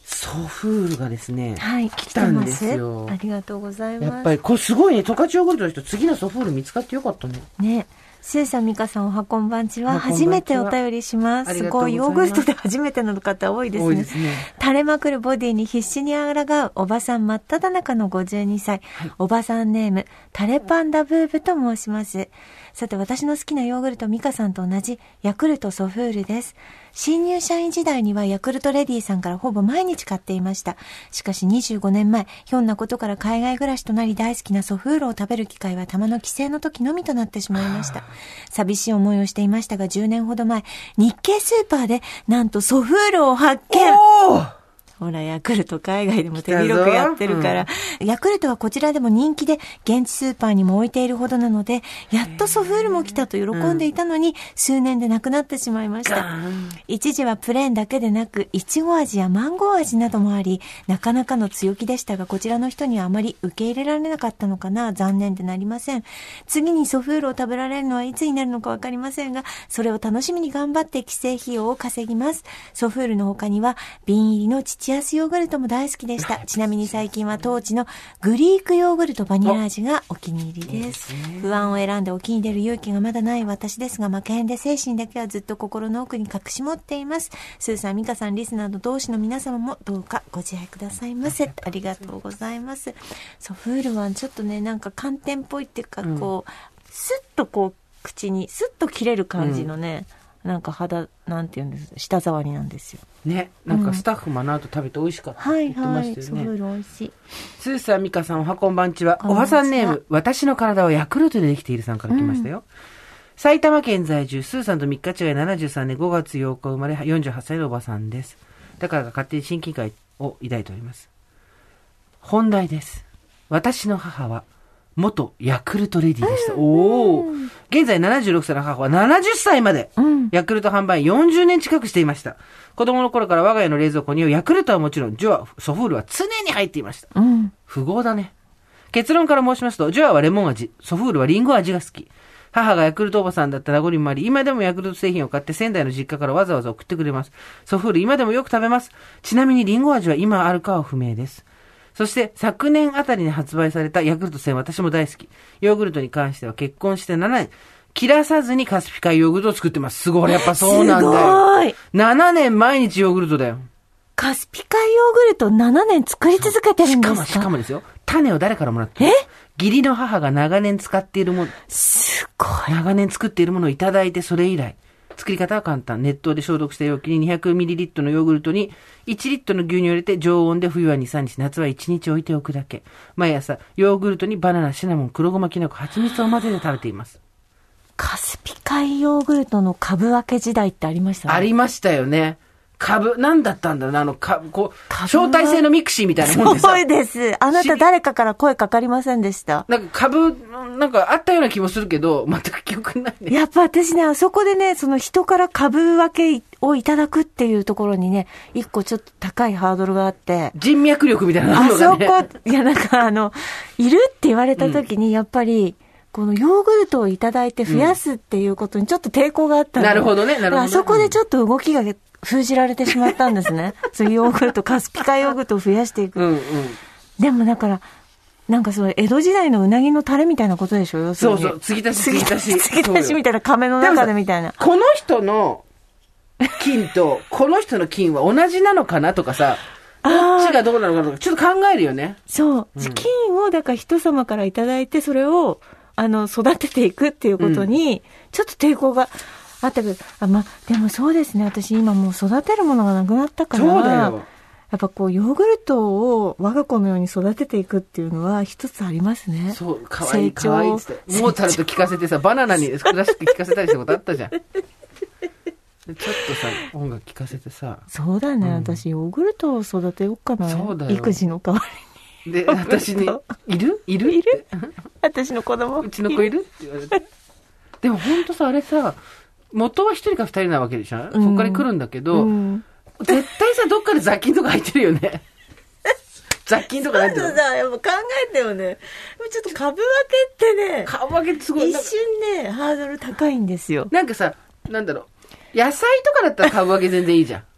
ソフールがですね、 はい、 来たんですよ。 ありがとうございます。 やっぱり、これすごいね、十勝ヨーグルトの人、次のソフール見つかってよかったね。 ね。スーさん、ミカさん、おはこんばんちは。 おはこんばんちは初めてお便りします。すごい、ヨーグルトで初めての方多いですね。 多いですね。 垂れまくるボディに必死に抗うおばさん真っ只中のごじゅうにさい。はい、おばさんネーム、タレパンダブーブと申します。さて、私の好きなヨーグルト、ミカさんと同じ、ヤクルトソフールです。新入社員時代にはヤクルトレディさんからほぼ毎日買っていました。しかしにじゅうごねんまえ、ひょんなことから海外暮らしとなり大好きなソフールを食べる機会はたまの帰省の時のみとなってしまいました。寂しい思いをしていましたが、じゅうねんほど前、日系スーパーでなんとソフールを発見。 おーほら、ヤクルト海外でも手広くやってるから、うん、ヤクルトはこちらでも人気で現地スーパーにも置いているほどなので、やっとソフールも来たと喜んでいたのに、うん、数年でなくなってしまいました。一時はプレーンだけでなくいちご味やマンゴー味などもあり、なかなかの強気でしたが、こちらの人にはあまり受け入れられなかったのかな。残念でなりません。次にソフールを食べられるのはいつになるのかわかりませんが、それを楽しみに頑張って帰省費用を稼ぎます。ソフールの他には瓶入りの父安ヨーグルトも大好きでした。ちなみに最近は当地のグリークヨーグルトバニラ味がお気に入りです。不安を選んで沖に出る勇気がまだない私ですが、負けへんで精神だけはずっと心の奥に隠し持っています。スーさん、ミカさん、リスナーの同士の皆様もどうかご自愛くださいませ。ありがとうございます。ソフールはちょっとね、なんか寒天っぽいっていうか、こう、うん、スッとこう口にスッと切れる感じのね、うん、なんか肌、なんていうんです、舌触りなんですよ。 ね、なんかスタッフもあの後食べて美味しかったって言ってましたよね。はいはい、ソフール美味しい。スーさん、ミカさん、おはこんばんちは。おばさんネーム、私の体はヤクルトでできているさんから来ましたよ。うん、埼玉県在住、スーさんとみっか違いななじゅうさんねんごがつようか生まれよんじゅうはっさいのおばさんです。だから勝手に親近感を抱いております。本題です。私の母は、元ヤクルトレディでした。うん、おお。現在ななじゅうろくさいの母はななじゅっさいまで、ヤクルト販売よんじゅうねん近くしていました。子供の頃から我が家の冷蔵庫にヤクルトはもちろん、ジョア、ソフールは常に入っていました。うん、富豪だね。結論から申しますと、ジョアはレモン味、ソフールはリンゴ味が好き。母がヤクルトおばさんだった名残もあり、今でもヤクルト製品を買って仙台の実家からわざわざ送ってくれます。ソフール今でもよく食べます。ちなみにリンゴ味は今あるかは不明です。そして昨年あたりに発売されたヤクルトせん、私も大好き。ヨーグルトに関しては結婚してななねん、切らさずにカスピ海ヨーグルトを作ってます。すごい、やっぱそうなんだよ。すごい。ななねん毎日ヨーグルトだよ。 カスピ海ヨーグルトななねん作り続けてるんですか？ しかも、しかもですよ。種を誰からもらってる？え？義理の母が長年使っているもの。 すごい。 長年作っているものをいただいて、それ以来。作り方は簡単。熱湯で消毒した容器に にひゃくミリリットル のヨーグルトにいちリットルの牛乳を入れて常温で冬はに、さんにち、夏はいちにち置いておくだけ。毎朝、ヨーグルトにバナナ、シナモン、黒ごまきな粉、蜂蜜を混ぜて食べています。 カスピ海ヨーグルトの株分け時代ってありましたね。 ありましたよね。株、何だったんだろうな、あの、か、こう、招待制のミクシーみたいなもんでさ。 そうです。あなた誰かから声かかりませんでした。 なんか株、なんかあったような気もするけど、全く記憶ないね。 やっぱ私ね、あそこでね、その人から株分けをいただくっていうところにね、一個ちょっと高いハードルがあって。 人脈力みたいなのがね。 あそこ、いやなんかあの、いるって言われた時に、やっぱり、このヨーグルトをいただいて増やすっていうことにちょっと抵抗があったの、 うん、なるほどね、なるほど、ね。 あそこでちょっと動きが封じられてしまったんですね。そういうヨーグルト、カスピ海ヨーグルトを増やしていく。うんうん、でもだから、なんかその江戸時代のうなぎのタレみたいなことでしょ、要するに。 そうそう、継ぎ足し継ぎ足し。 継ぎ足しみたいな、亀の中でみたいな。 この人の菌と、この人の菌は同じなのかなとかさ、どっちがどうなのかなとか、ちょっと考えるよね。 そう。うん、菌を、だから人様からいただいて、それを、あの、育てていくっていうことに、ちょっと抵抗があったけど、あ、まあ、でもそうですね、私今もう育てるものがなくなったから、 そうだよ。 やっぱこう、ヨーグルトを我が子のように育てていくっていうのは一つありますね。 そう、かわいい、かわいいって。モーツァルト聞かせてさ、バナナにクラシック聞かせたりしたことあったじゃん。ちょっとさ、音楽聞かせてさ。 そうだね、うん、私ヨーグルトを育てようかな。そうだよ。育児の代わりに。 で、私に、いるいるいる私の子供。 うちの子いるって言われて。でもほんとさ、あれさ、元は一人か二人なわけでしょ、うん、そっから来るんだけど、うん、絶対さ、どっかで雑菌とか入ってるよね。雑菌とか入ってる。 そうだ、やっぱ考えてよね。ちょっと株分けってね、 株分けってすごい。 一瞬ね、ハードル高いんですよ。 なんかさ、なんだろう、野菜とかだったら株分け全然いいじゃん。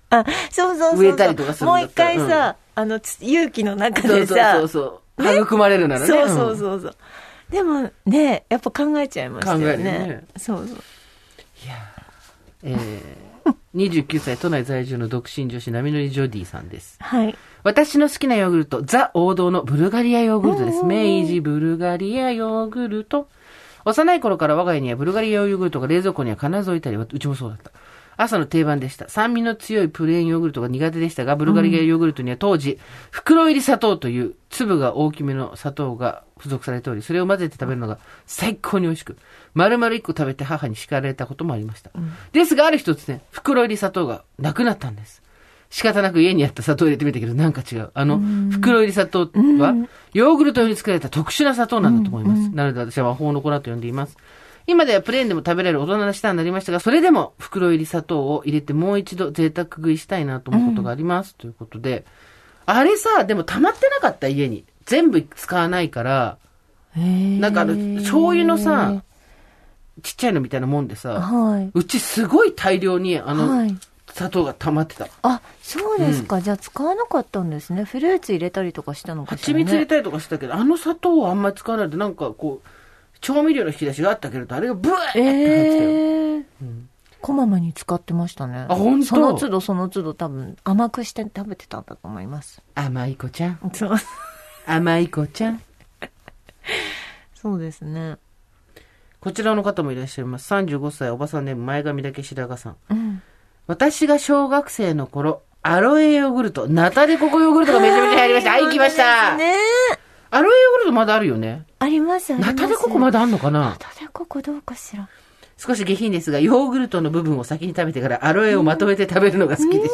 あ、そうそうそうそう。 植えたりとかするんもう一だったら回さ、うん、あの、勇気の中そうそうでさ、 そうそう、ね、育まれるならね。 そうそうそうそう。うん、でもね、やっぱ考えちゃいましたよね。 考えるね。 そうそう。 いやえー、にじゅうきゅうさい都内在住の独身女子波乗りジョディさんです。 はい。 私の好きなヨーグルト、ザ王道のブルガリアヨーグルトです。明治ブルガリアヨーグルト。幼い頃から我が家にはブルガリアヨーグルトが冷蔵庫には必ず置いたり、うちもそうだった。朝の定番でした。酸味の強いプレーンヨーグルトが苦手でしたが、ブルガリアヨーグルトには当時、袋入り砂糖という粒が大きめの砂糖が付属されており、それを混ぜて食べるのが最高に美味しく、丸々一個食べて母に叱られたこともありました。うん、ですが、ある一つね、袋入り砂糖がなくなったんです。仕方なく家にあった砂糖を入れてみたけど、なんか違う。あの、袋入り砂糖は、ヨーグルト用に作られた特殊な砂糖なんだと思います。なので私は魔法の粉と呼んでいます。今ではプレーンでも食べられる大人な舌になりましたが、それでも袋入り砂糖を入れてもう一度贅沢食いしたいなと思うことがあります。うん、ということで、あれさ、でも溜まってなかった家に。全部使わないから、なんかあの、醤油のさ、ちっちゃいのみたいなもんでさ、はい、うちすごい大量にあの、はい、砂糖が溜まってた。 あ、そうですか。うん、じゃあ使わなかったんですね。フルーツ入れたりとかしたのかしらね。 蜂蜜入れたりとかしたけど、あの砂糖をあんまり使わないで、なんかこう、調味料の引き出しがあったけれど、あれがブワーって入ってたよ。えーうん、こまめに使ってましたね。 あ、本当？ その都度その都度多分甘くして食べてたんだと思います。 甘い子ちゃん。 そう。 甘い子ちゃん。 そうですね。 こちらの方もいらっしゃいます。さんじゅうごさいおばさんネーム前髪だけ白髪さん。うん、私が小学生の頃、アロエヨーグルト、ナタデココヨーグルトがめちゃめちゃ入りました。はい、行きました。ね。アロエヨーグルトまだあるよね。 あります、あります。 ナタデココまだあんのかな？ ナタデココどうかしら。 少し下品ですが、ヨーグルトの部分を先に食べてからアロエをまとめて食べるのが好きでした。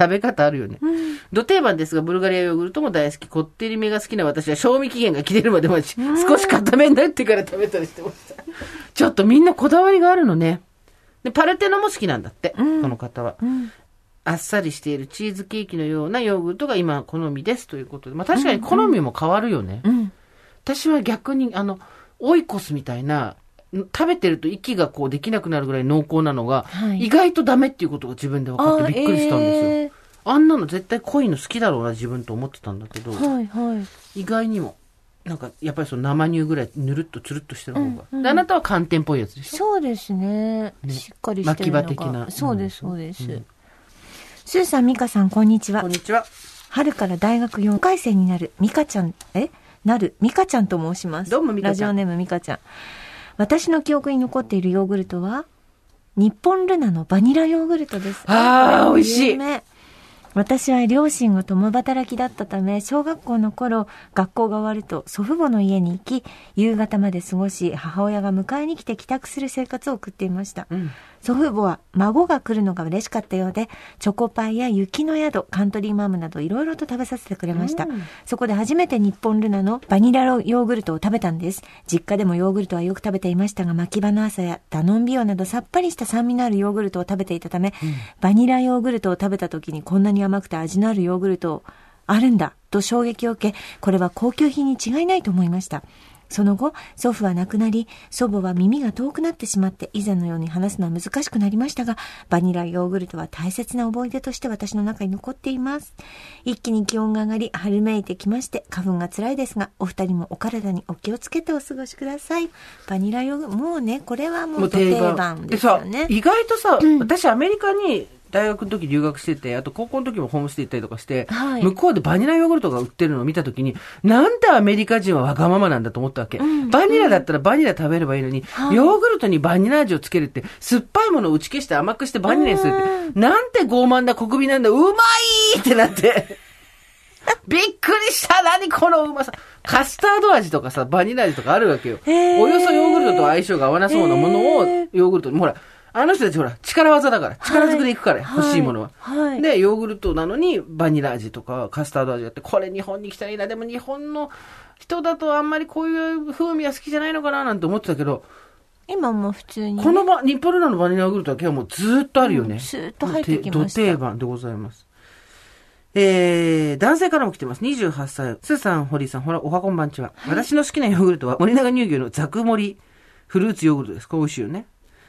食べ方あるよね。ど定番ですが、ブルガリアヨーグルトも大好き。こってりめが好きな私は賞味期限が切れるまで待ち、少し固めになってから食べたりしてました。ちょっとみんなこだわりがあるのね。で、パルテノも好きなんだって、うん、この方は。うんあっさりしているチーズケーキのようなヨーグルトが今好みですということで。まあ確かに好みも変わるよね。うんうん、私は逆に、あの、オイコスみたいな、食べてると息がこうできなくなるぐらい濃厚なのが、はい、意外とダメっていうことが自分で分かってびっくりしたんですよ。あ、えー、あんなの絶対濃いの好きだろうな自分と思ってたんだけど、はいはい、意外にも、なんかやっぱりその生乳ぐらいぬるっとつるっとしてる方が、うんうん、であなたは寒天っぽいやつでしょ。 そうですね。ねしっかりしてるのが。巻き場的な。そうです、そうです。うんスーさん、ミカさん、こんにちは。 こんにちは。 春から大学よんかい生になるミカちゃん、えなるミカちゃんと申します。 どうもミカちゃん。 ラジオネームミカちゃん。私の記憶に残っているヨーグルトは、日本ルナのバニラヨーグルトです。 ああ、美味しい。 私は両親が共働きだったため、小学校の頃、学校が終わると祖父母の家に行き、夕方まで過ごし、母親が迎えに来て帰宅する生活を送っていました。うん、祖父母は孫が来るのが嬉しかったようで、チョコパイや雪の宿、カントリーマームなどいろいろと食べさせてくれました。うん、そこで初めて日本ルナのバニラヨーグルトを食べたんです。実家でもヨーグルトはよく食べていましたが、巻き場の朝やダノンビオなどさっぱりした酸味のあるヨーグルトを食べていたため、うん、バニラヨーグルトを食べた時にこんなに甘くて味のあるヨーグルトあるんだと衝撃を受け、これは高級品に違いないと思いました。その後、祖父は亡くなり、祖母は耳が遠くなってしまって、以前のように話すのは難しくなりましたが、バニラヨーグルトは大切な思い出として私の中に残っています。一気に気温が上がり、春めいてきまして、花粉が辛いですが、お二人もお体にお気をつけてお過ごしください。バニラヨーグルト、もうね、これはもう定番ですよね。 でさ、意外とさ、うん、私アメリカに、大学の時留学してて、あと高校の時もホームステイ行ったりとかして、はい、向こうでバニラヨーグルトが売ってるのを見た時に、なんでアメリカ人はわがままなんだと思ったわけ。うん、バニラだったらバニラ食べればいいのに、うん、ヨーグルトにバニラ味をつけるって、酸っぱいものを打ち消して甘くしてバニラにするって、なんて傲慢な国民なんだ、うまいってなって。びっくりした何このうまさ。カスタード味とかさ、バニラ味とかあるわけよ。およそヨーグルトと相性が合わなそうなものを、ヨーグルトに、ほら、あの人たちほら、力技だから。力ずくでいくから、はい、欲しいものは、はい。で、ヨーグルトなのに、バニラ味とかカスタード味があって、これ日本に来たらいいな。でも日本の人だとあんまりこういう風味は好きじゃないのかななんて思ってたけど、 今も普通に。 このバ、日本ルナのバニラヨーグルトは今日もうずーっとあるよね。うん、 ずーっと入ってきました。 ど定番でございます。えー、男性からも来てます。にじゅうはっさい。スーさん、堀さん、ほら、おはこんばんちは。はい、私の好きなヨーグルトは、森永乳業のザクモリフルーツヨーグルトです。これ美味しいよね。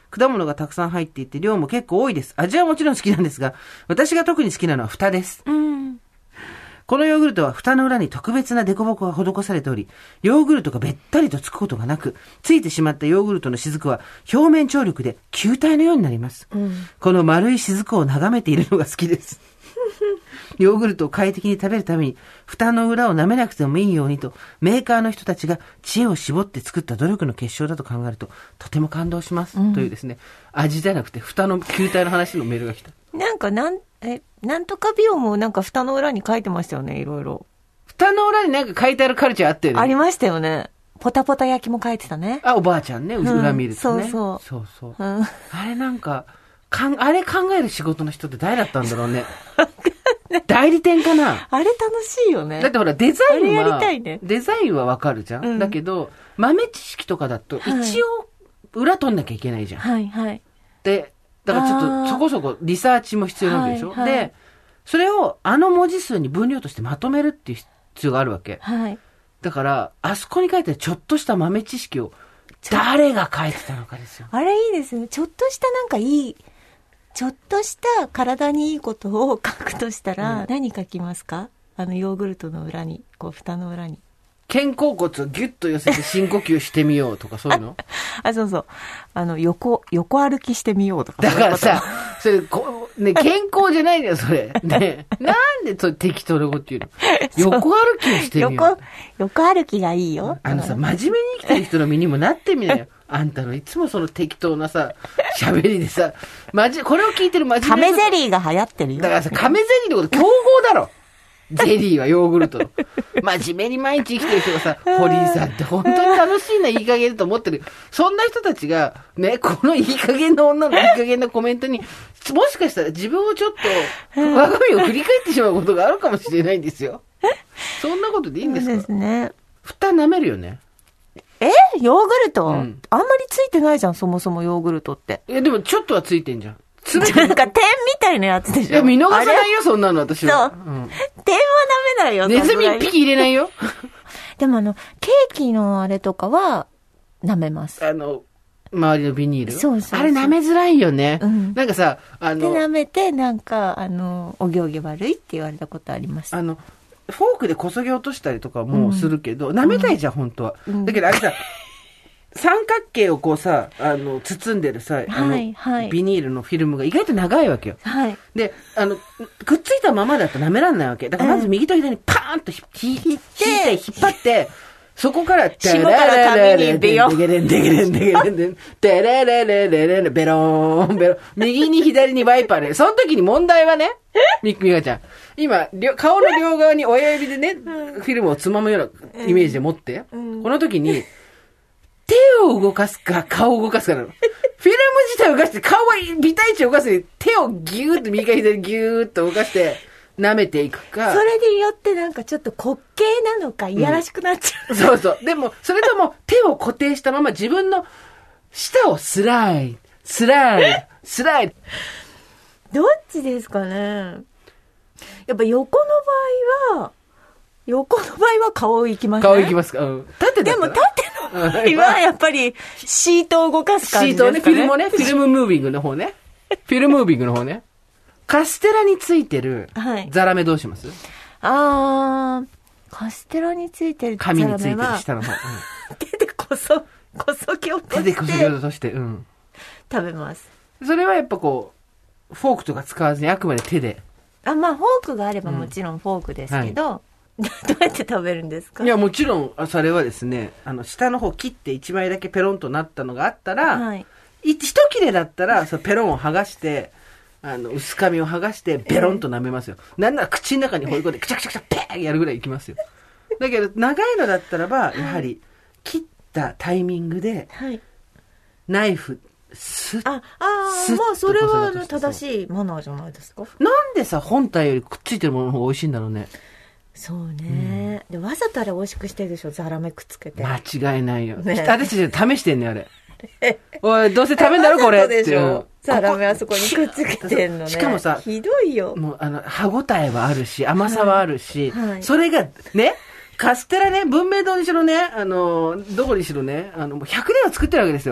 果物がたくさん入っていて、量も結構多いです。味はもちろん好きなんですが、私が特に好きなのは蓋です。 うん。 このヨーグルトは蓋の裏に特別なデコボコが施されており、ヨーグルトがべったりとつくことがなく、ついてしまったヨーグルトの雫は表面張力で球体のようになります。うん、この丸い雫を眺めているのが好きです。ヨーグルトを快適に食べるために、蓋の裏を舐めなくてもいいようにと、メーカーの人たちが知恵を絞って作った努力の結晶だと考えると、とても感動します。うん、というですね、味じゃなくて蓋の球体の話のメールが来た。 なんかなん、え、なんとか病もなんか蓋の裏に書いてましたよね、いろいろ。 蓋の裏になんか書いてあるカルチャーあったよね。 ありましたよね。ポタポタ焼きも書いてたね。 あ、おばあちゃんね、裏見るとね。 うん、そうそう。そうそう。 うん、 あれなんか、かん、あれ考える仕事の人って誰だったんだろうね。代理店かな。 あれ楽しいよね。 だってほら、デザインは、 あれやりたいね、 デザインはわかるじゃん、うん。だけど、豆知識とかだと、一応、裏取んなきゃいけないじゃん。 はいはい。 で、だからちょっと、そこそこリサーチも必要なわけでしょ、はいはい、で、それをあの文字数に分量としてまとめるっていう必要があるわけ。 はい。 だから、あそこに書いてあるちょっとした豆知識を、誰が書いてたのかですよ。 あれいいですね。ちょっとしたなんかいい、ちょっとした体にいいことを書くとしたら、何書きますか？あのヨーグルトの裏に、こう蓋の裏に。 肩甲骨をギュッと寄せて深呼吸してみようとかそういうのあ、そうそう。あの、横、横歩きしてみようとか。 だからさ、それ、こね、健康じゃないんだよ、それ。ね。なんでそれ適当なこと言うの？横歩きをしてみよう。 横、横歩きがいいよ。 あのさ、真面目に生きてる人の身にもなってみなよ。あんたのいつもその適当なさ、喋りでさ、まじ、これを聞いてる真面目な。 亀ゼリーが流行ってるよ。 だからさ、亀ゼリーのこと競合だろ。ゼリーはヨーグルトの。真面目に毎日生きてる人がさ、堀井さんって本当に楽しいな、いい加減だと思ってる。そんな人たちが、ね、このいい加減な女のいい加減なコメントに、もしかしたら自分をちょっっと、我が身を振り返ってしまうことがあるかもしれないんですよ。そんなことでいいんですか？ そうですね。 蓋舐めるよね。 えヨーグルト、うん、あんまりついてないじゃん、そもそもヨーグルトって。 いや、でもちょっとはついてんじゃん。 なんか点みたいなやつでしょ。 いや、見逃さないよ、そんなの、私は。 そう。うん、点は舐めないよ。 ネズミ一匹入れないよ。 でもあの、ケーキのあれとかは、舐めます。 あの、周りのビニール。 そうそうそう。 あれ舐めづらいよね。 うん、 なんかさ、あの。 で、舐めて、なんか、あの、お行儀悪いって言われたことあります。 あの、フォークでこそぎ落としたりとかもするけど、うん、舐めたいじゃん、本当は。うん、だけど、あれさ、三角形をこうさ、あの、包んでるさ、あの、はいはい、ビニールのフィルムが意外と長いわけよ。 はい。 で、あの、くっついたままだと舐めらんないわけ。だからまず右と左にパーンとひ引いて、引いて、引っ張って、そこから、 霜から紙に出よう。 デゲレン、デゲレン、デゲレン、デゲレン、デレレレレレレ、ベローン、ベローン。右に左にワイパーで、その時に問題はね、み、みかちゃん。今、顔の両側に親指でね、フィルムをつまむようなイメージで持って。この時に、手を動かすか、顔を動かすかなの。フィルム自体を動かして、顔は微体値を動かすに、手をギューッと右から左にギューッと動かして、舐めていくか。 それによってなんかちょっと滑稽なのか、いやらしくなっちゃう、 うん。そうそう。でも、それとも手を固定したまま自分の舌をスライド、スライド、スライド。どっちですかね。やっぱ横の場合は、横の場合は顔行きますね。 顔行きますか。うん。縦だったら。 でも縦の場合はやっぱりシートを動かす感じですかね。 シートね、フィルムね、フィルムムービングの方ね。フィルムムービングの方ね。カステラについてるザラメどうします？はい、 あー、カステラについてるザラメは紙についてる下の方。うん、 手でこそ、こそぎ落として。 手でこそぎ落として、うん。 食べます。 それはやっぱこう、フォークとか使わずにあくまで手で。 あ、まあフォークがあればもちろんフォークですけど、うんはい、どうやって食べるんですか？ いや、もちろん、それはですね、あの、下の方切っていちまいだけペロンとなったのがあったら、はい、一切れだったら、そのペロンを剥がして、あの、薄紙を剥がして、ベロンと舐めますよ。えー、なんなら口の中に放り込んで、くちゃくちゃくちゃ、ペーやるぐらいいきますよ。だけど、長いのだったらば、やはり、切ったタイミングで、はい、ナイフ、スッ、 あ、ああ、まあ、それは正しいマナーじゃないですか。 なんでさ、本体よりくっついてるものの方が美味しいんだろうね。 そうね、うん、でわざとあれ美味しくしてるでしょ、ザラメくっつけて。 間違いないよ、ね、私たち試してんねあれおいどうせ食べんだろこれっていう。 ザラメはそこにくっつけてんのね。 しかもさ、 ひどいよ。 もうあの歯ごたえはあるし甘さはあるし、はいはい、それがね、カステラね、文明堂にしろね、あのどこにしろね、あのもうひゃくねんは作ってるわけですよ。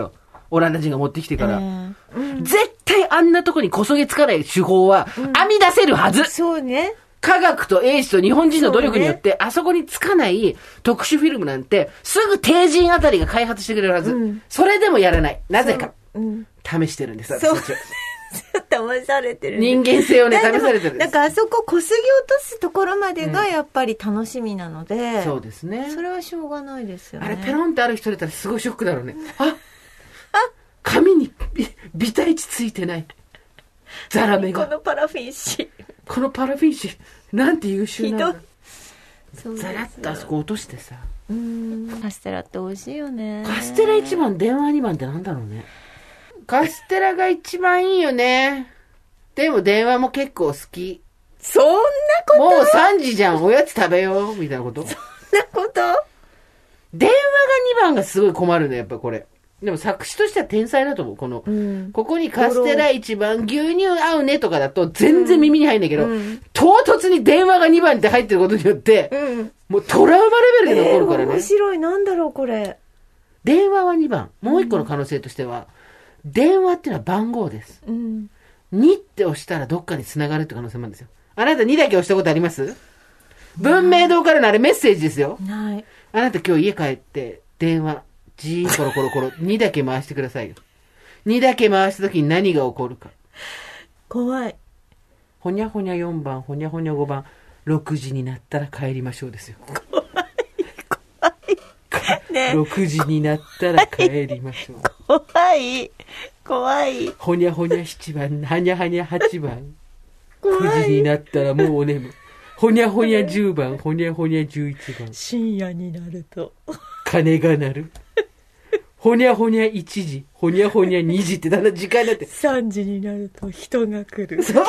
オランダ人が持ってきてから。 えーうん、 絶対あんなとこにこそげつかない手法は編み出せるはず、うん、 そうね。 科学と英知と日本人の努力によって、ね、あそこにつかない特殊フィルムなんて、すぐ帝人あたりが開発してくれるはず。うん、それでもやらない。なぜか。うん、試してるんです、私たちは。 試されてる。 人間性をね、試されてるんです。 なんかあそここすぎ落とすところまでがやっぱり楽しみなので、うん、 そうですね。 それはしょうがないですよね。 あれ、ペロンってある人だったらすごいショックだろうね。あ紙に微体値ついてない。ザラメが。 このパラフィン紙。 このパラフィン紙。なんて優秀なの。ザラッとあそこ落としてさ。 うーん。カステラって美味しいよね。 カステラいちばん、電話にばんってなんだろうね。カステラが一番いいよね。でも電話も結構好き。 そんなこと？ もうさんじじゃん。おやつ食べよう。みたいなこと。 そんなこと電話がにばんがすごい困るね。やっぱこれ。でも作詞としては天才だと思う。この、うん、ここにカステラいちばん、牛乳合うねとかだと全然耳に入んないけど、うん、唐突に電話がにばんって入ってることによって、うん、もうトラウマレベルで残るからね。えー、 面白い。なんだろうこれ。 電話はにばん。もう一個の可能性としては、うん、電話っていうのは番号です。うん、にって押したらどっかに繋がるって可能性もあるんですよ。あなたにだけ押したことあります？文明堂からのあれメッセージですよ。 ない。 あなた今日家帰って電話、じーコロコロコロ、にだけ回してくださいよ。にだけ回した時に何が起こるか。 怖い。 ほにゃほにゃよんばん、ほにゃほにゃごばん、ろくじになったら帰りましょうですよ。 怖い。怖い。ね、 ろくじになったら帰りましょう。 怖い。怖い。 ほにゃほにゃしちばん、はにゃはにゃはちばん。くじになったらもうお眠。ほにゃほにゃじゅうばん、ほにゃほにゃじゅういちばん。 深夜になると。 鐘が鳴る。ほにゃほにゃいちじ、ほにゃほにゃにじってだんだん時間になって。 さんじになると人が来る。 そう。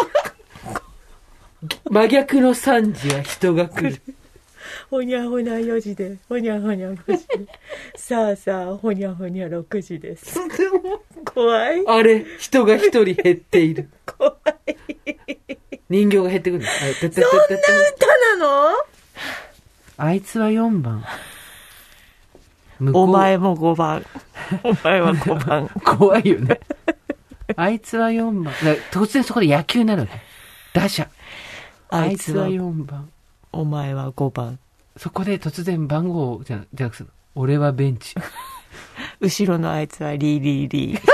真逆のさんじは人が来る。 ほにゃほにゃよじで、ほにゃほにゃごじで。さあさあ、ほにゃほにゃろくじです。怖い。 あれ、人が一人減っている。 怖い。 人形が減ってくるの。そんな歌なの？ あいつはよんばん。 お前もごばん。お前はごばん。 怖いよね。あいつはよんばん。突然そこで野球になるわけ。打者。あいつはよんばん。 お前はごばん。 そこで突然番号じゃなくて、俺はベンチ。 後ろのあいつはリーリーリー。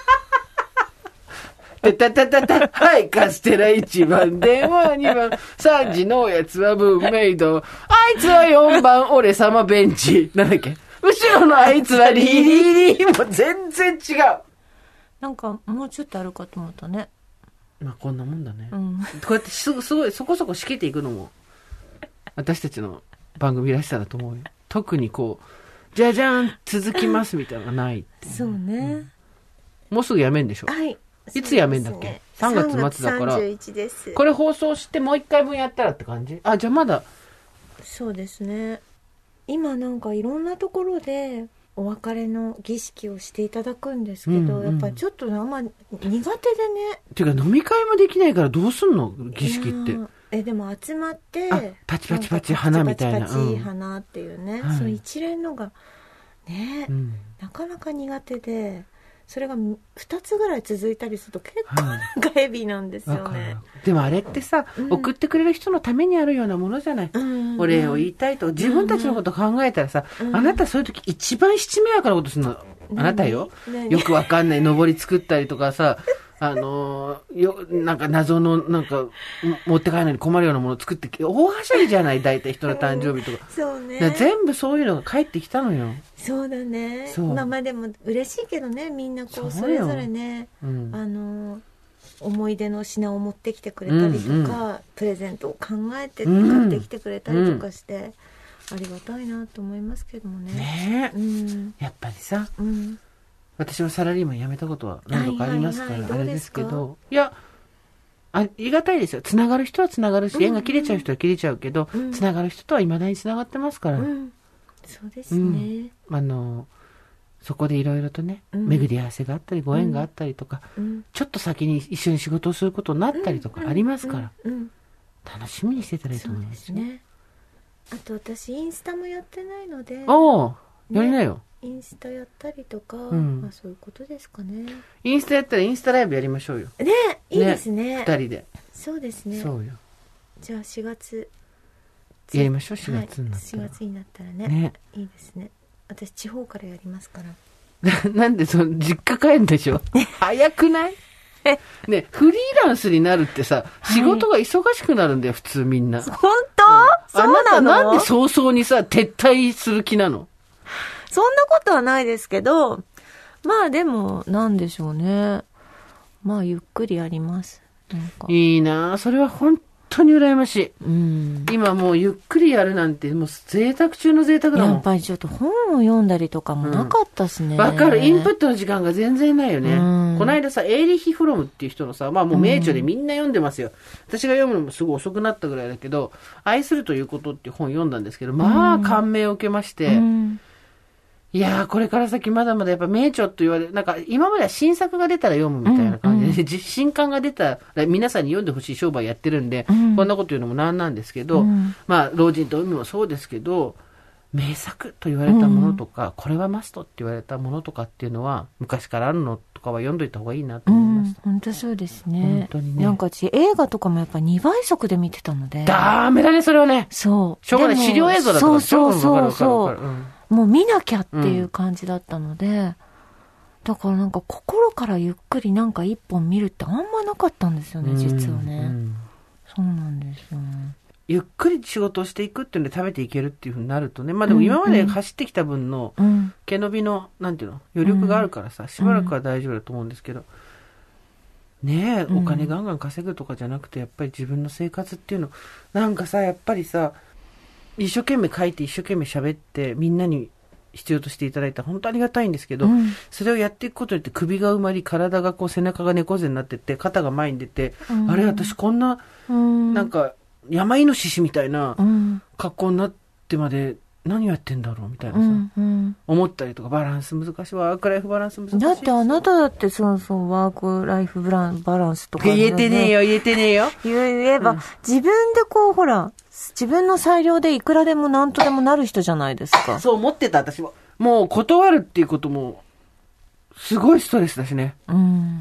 たたたたた、はい、カステラいちばん、電話にばん、さんじのおやつは文明堂。あいつはよんばん、俺様ベンチ。なんだっけ？後ろのあいつはリーリーリー。もう全然違う。 なんかもうちょっとあるかと思ったね。 まあこんなもんだね。 うん、 こうやってすごすごいそこそこしけていくのも私たちの番組らしさだと思うよ。特にこうじゃじゃん続きますみたいなのがないそうね、うん、 もうすぐやめんでしょ。 はい。 いつやめんだっけ？ね、さんがつまつだから。 さんがつさんじゅういちです。 これ放送してもういっかいぶんやったらって感じ？あ、じゃあまだ。 そうですね。今なんかいろんなところでお別れの儀式をしていただくんですけど、うんうん、やっぱりちょっとあんま苦手でね。 っていうか飲み会もできないからどうすんの儀式って。 えでも集まってパチパチパチ花みたいな。 パチパチ花っていうね、うん、その一連のがね、うん、なかなか苦手で。それがふたつぐらい続いたりすると結構なんかヘビーなんですよね、 はい、でもあれってさ、うん、送ってくれる人のためにあるようなものじゃない、うん、お礼を言いたいと自分たちのこと考えたらさ、うん、あなたそういう時一番七迷惑なことするの、うん、あなたよ、よくわかんない上り作ったりとかさあのー、よなんか謎のなんか持って帰るのに困るようなものを作って大はしゃぎじゃない大体人の誕生日とか、 うん、そうね、 だ全部そういうのが返ってきたのよ。 そうだね。まあまあでも嬉しいけどね、みんなこうそれぞれね、うん、あの思い出の品を持ってきてくれたりとか、うんうん、プレゼントを考えて買ってきてくれたりとかして、うんうん、ありがたいなと思いますけどもね。 ねえ、 うん、 やっぱりさ、 うん、 私もサラリーマン辞めたことは何度かありますから、はいはいはい、あれですけど、いやありがたいですよ。つながる人はつながるし、うんうん、縁が切れちゃう人は切れちゃうけど、うん、つながる人とは未だにつながってますから、 うん、そうですね、 うん、あのそこでいろいろとね、うん、巡り合わせがあったりご縁があったりとか、うん、ちょっと先に一緒に仕事をすることになったりとかありますから、 うんうんうん、 楽しみにしてたらいいと思います。 そうですね。あと私インスタもやってないので、 おーやりなよ。 インスタやったりとか、 んまあそういうことですかね。 インスタやったらインスタライブやりましょうよ。 ね、いいですね。 二人で。 そうですね。 そうよ。 じゃあしがつやりましょう、しがつになったら。 はい、しがつになったらね。 ね。 いいですね。私地方からやりますから。 なんでその実家帰るんでしょ早くないね、フリーランスになるってさ、仕事が忙しくなるんだよ、普通みんな。 本当？そうなの？ あなたなんで早々にさ、撤退する気なの？ そんなことはないですけど、まあでも、なんでしょうね。まあゆっくりやります。なんかいいなぁ、それは本当に羨ましい。 うん。 今もうゆっくりやるなんて、もう贅沢中の贅沢だもん。 やっぱりちょっと本を読んだりとかもなかったっすね。 わ、うん、かる。インプットの時間が全然ないよね。 うん、 この間さ、エーリヒ・フロムっていう人のさ、まあもう名著でみんな読んでますよ。うん、私が読むのもすごい遅くなったぐらいだけど、愛するということっていう本読んだんですけど、まあ感銘を受けまして、うん、いやー、これから先まだまだやっぱ名著と言われる、なんか今までは新作が出たら読むみたいな感じで、うんうん、新刊が出たら皆さんに読んでほしい商売やってるんで、うん、こんなこと言うのもなんなんですけど、うん、まあ老人と海もそうですけど、名作と言われたものとか、うん、これはマストって言われたものとかっていうのは、昔からあるのとかは読んどいた方がいいなと思います。 うん、本当そうですね。 本当にね。 なんか私映画とかもやっぱにばい速で見てたので。 ダメだね、それはね。 そう。 しょうがない。資料映像だから。 そうそうそうそう。 うんもう見なきゃっていう感じだったので、うん、だからなんか心からゆっくりなんか一本見るってあんまなかったんですよね、実はね、うんうん。そうなんですよね。 ゆっくり仕事をしていくっていうんで食べていけるっていう風になるとね、まあでも今まで走ってきた分の毛伸びの、なんていうの、余力があるからさ、しばらくは大丈夫だと思うんですけど、ねえ、お金ガンガン稼ぐとかじゃなくて、やっぱり自分の生活っていうの、なんかさ、やっぱりさ、一生懸命書いて一生懸命喋ってみんなに必要としていただいたら本当ありがたいんですけど、うん、それをやっていくことによって首が埋まり体がこう背中が猫背になってって肩が前に出て、うん、あれ私こんな、うん、なんか山イノシシみたいな格好になってまで何やってんだろうみたいなさ、うんうん、思ったりとかバランス難しいワークライフバランス難しい。 だってあなただってそうそうワークライフバランバランスとか、ね、 言えてねえよ言えてねえよ言えば、うん、自分でこうほら自分の裁量でいくらでも何とでもなる人じゃないですか。 そう思ってた私も。もう断るっていうこともすごいストレスだしね。うん。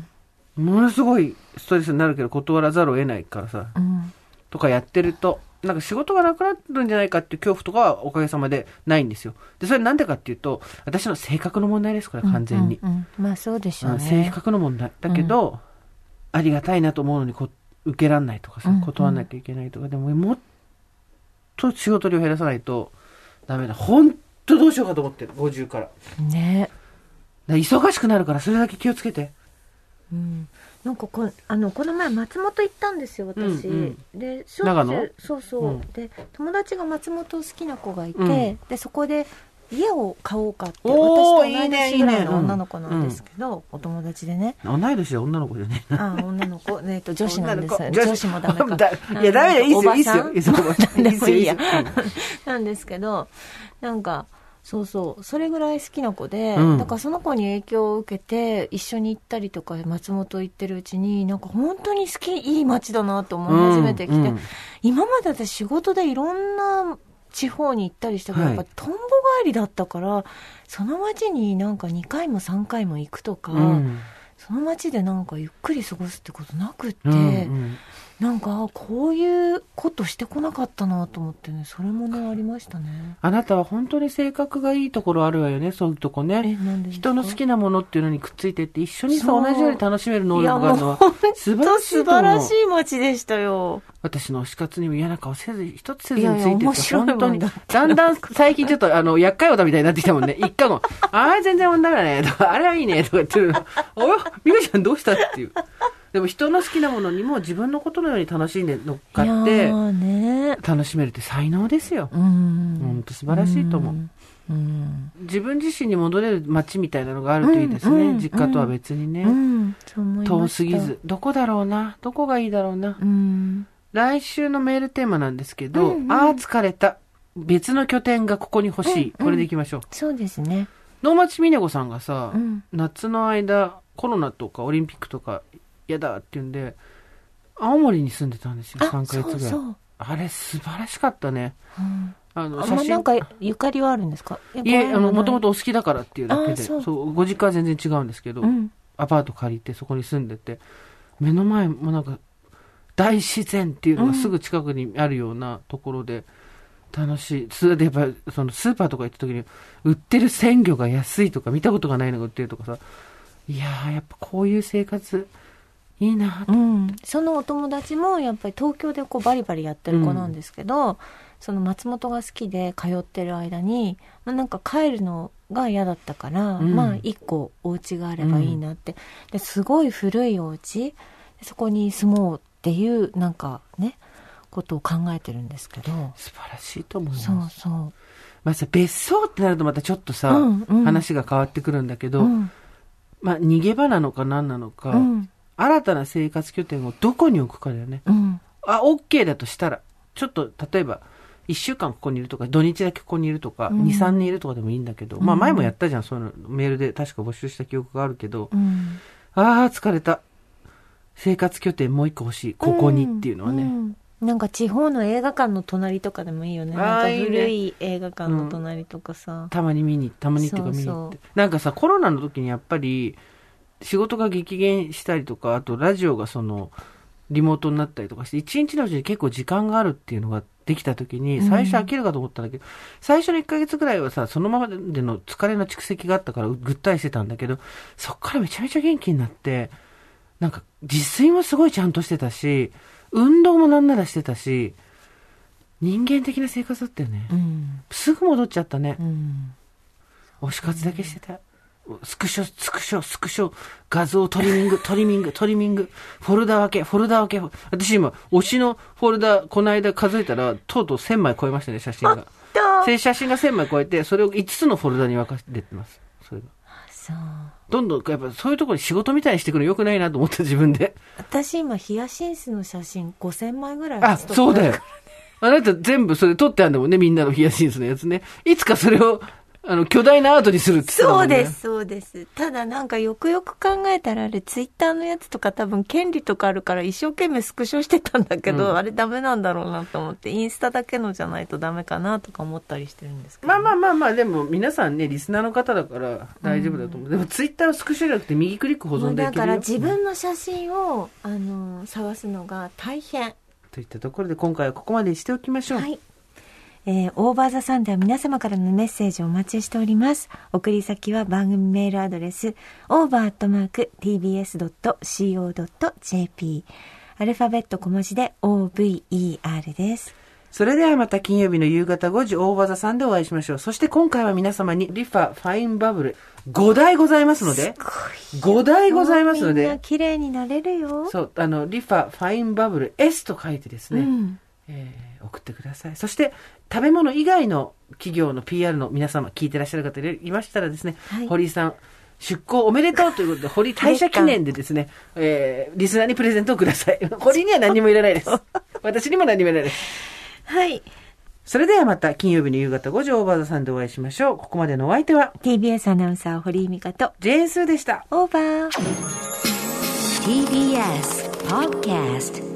ものすごいストレスになるけど断らざるを得ないからさ。うん。とかやってるとなんか仕事がなくなるんじゃないかっていう恐怖とかはおかげさまでないんですよ。でそれなんでかっていうと私の性格の問題ですこれ完全に。 うんうんうん、まあそうでしょうね。 性格の問題だけど、うん、ありがたいなと思うのにこ受けらんないとかさ断らなきゃいけないとか、うんうん、でももっと仕事量減らさないとダメだ。本当どうしようかと思ってるごじゅうからね。 だ忙しくなるからそれだけ気をつけて。 うん、なんかこあのこの前松本行ったんですよ私、うんうん、でしょ長野そうそう、うん、で友達が松本好きな子がいて、うん、でそこで家を買おうかって私と同い年ぐらいの女の子なんですけど、いいねいいね、うん、お友達でね。 同い年で女の子じゃねえな。あ女の子、えっと女子なんです。女, 女子もダメか。 だいやダメだいいっすよいいっすよいいっすよでもいいやなんですけどなんかそうそうそれぐらい好きな子で、うん、だからその子に影響を受けて一緒に行ったりとか松本行ってるうちになんか本当に好きいい街だなと思い始めてきて、うんうん、今まで私仕事でいろんな地方に行ったりしたから、はい、やっぱトンボ帰りだったからその街になんかにかいもさんかいも行くとか、うん、その街でなんかゆっくり過ごすってことなくって、うんうん、なんかこういうことしてこなかったなと思ってねそれもねありましたね。 あなたは本当に性格がいいところあるわよね。そういうとこね。人の好きなものっていうのにくっついてって一緒にさ同じように楽しめる能力があるのは素晴らしいと思う。素晴らしい街でしたよ。 私の推し活にも嫌な顔せず一つせずについてって本当にだんだん最近ちょっとあの厄介オタみたいになってきたもんね。一回もああ全然女だねとかあれはいいねとか言ってるのおよ美香ちゃんどうしたっていう。でも人の好きなものにも自分のことのように楽しんで乗っかって楽しめるって才能ですよ。本当素晴らしいと思う。うん、自分自身に戻れる街みたいなのがあるといいですね、うんうん、実家とは別にね、うんうん、遠すぎずどこだろうなどこがいいだろうな、うん、来週のメールテーマなんですけど、うんうん、ああ疲れた別の拠点がここに欲しい、うんうん、これでいきましょう。 そうですね。 能町みね子さんがさ、うん、夏の間コロナとかオリンピックとか嫌だって言うんで青森に住んでたんですよさんかげつぐらい。そうそうあれ素晴らしかったね、うん、 あの、 あ、まあ、なんか、ゆかりはあるんですか？ いえ、あの、もともとお好きだからっていうだけで、 そうそう、ご実家は全然違うんですけど、うん、アパート借りてそこに住んでて、目の前もなんか、大自然っていうのがすぐ近くにあるようなところで、楽しい。それでやっぱり、そのスーパーとか行った時に、売ってる鮮魚が安いとか、見たことがないのが売ってるとかさ、いやー、やっぱこういう生活、いいなと、うん、 そのお友達もやっぱり東京でこうバリバリやってる子なんですけど、うん、その松本が好きで通ってる間に、まあ、なんか帰るのが嫌だったから、うん、まあ一個お家があればいいなって、うん、ですごい古いお家、そこに住もうっていうなんかねことを考えてるんですけど、 素晴らしいと思います。 そうそう。 まあさ、別荘ってなるとまたちょっとさ、うんうん、話が変わってくるんだけど、うん、まあ逃げ場なのか何なのか、うん、新たな生活拠点をどこに置くかだよね。うん、あ、OK だとしたら、ちょっと例えばいっしゅうかんここにいるとか、土日だけここにいるとか、うん、に、さんにんいるとかでもいいんだけど、うん、まあ前もやったじゃん、そういうのメールで確か募集した記憶があるけど、うん、ああ疲れた。生活拠点もう一個欲しい。ここにっていうのはね。うんうん、なんか地方の映画館の隣とかでもいいよね。なんか古い映画館の隣とかさ。 うん、たまに見に、たまにっていうか見に行って。そうそう、なんかさ、コロナの時にやっぱり仕事が激減したりとか、あとラジオがそのリモートになったりとかして、一日のうちに結構時間があるっていうのができた時に、最初飽きるかと思ったんだけど、うん、最初のいっかげつぐらいはさ、そのままでの疲れの蓄積があったからぐったりしてたんだけど、そっからめちゃめちゃ元気になって、なんか自炊もすごいちゃんとしてたし、運動もなんならしてたし、人間的な生活だったよね。うん、すぐ戻っちゃったね。うん、推し活だけしてた。スクショ、スクショ、スクショ、画像トリミング、トリミング、トリミング、フォルダ分け、フォルダ分け。私今、推しのフォルダ、この間数えたら、とうとうせんまい超えましたね、写真が。写真がせんまい超えて、それをいつつのフォルダに分かれてます。それが。 そう。 どんどん、やっぱそういうところに仕事みたいにしてくるの良くないなと思った自分で。 私今、ヒヤシンスの写真ごせんまいぐらいあ、そうだよ。あなた全部それ撮ってあるんだもんね、みんなのヒヤシンスのやつね。いつかそれを、あの、巨大なアートにするって言ってたもんね。 そうです、そうです。ただなんかよくよく考えたらあれ、ツイッターのやつとか多分権利とかあるから一生懸命スクショしてたんだけど、うん、あれダメなんだろうなと思って、インスタだけのじゃないとダメかなとか思ったりしてるんですけど、ね。 まあまあまあまあ、でも皆さんね、リスナーの方だから大丈夫だと思う。うん、でもツイッターをスクショじゃなくて右クリック保存できるよ。 だから自分の写真を、あの、探すのが大変。 といったところで今回はここまでにしておきましょう。 はい。えー、オーバーザさんでは皆様からのメッセージをお待ちしております。送り先は番組メールアドレス オーバー アットマーク ティービーエスドットシーオードットジェーピー アルファベット小文字で オーブイイーアール です。 それではまた金曜日の夕方ごじオーバーザさんでお会いしましょう。そして今回は皆様にリファファインバブルごだいございますので、ごだいございますので、みんな綺麗になれるよ。 そう、あのリファファインバブル S と書いてですね、うんえー、送ってください。そして食べ物以外の企業の ピーアール の皆様聞いてらっしゃる方いましたらですね、はい、堀井さん出向おめでとうということで堀井退社記念でですね、えー、リスナーにプレゼントをください。堀井には何もいらないです。私にも何もいらないです。 はい。 それではまた金曜日の夕方ごじオーバーザさんでお会いしましょう。ここまでのお相手はティービーエス アナウンサー堀井美香とジェーンスーでした。 オーバーティービーエス Podcast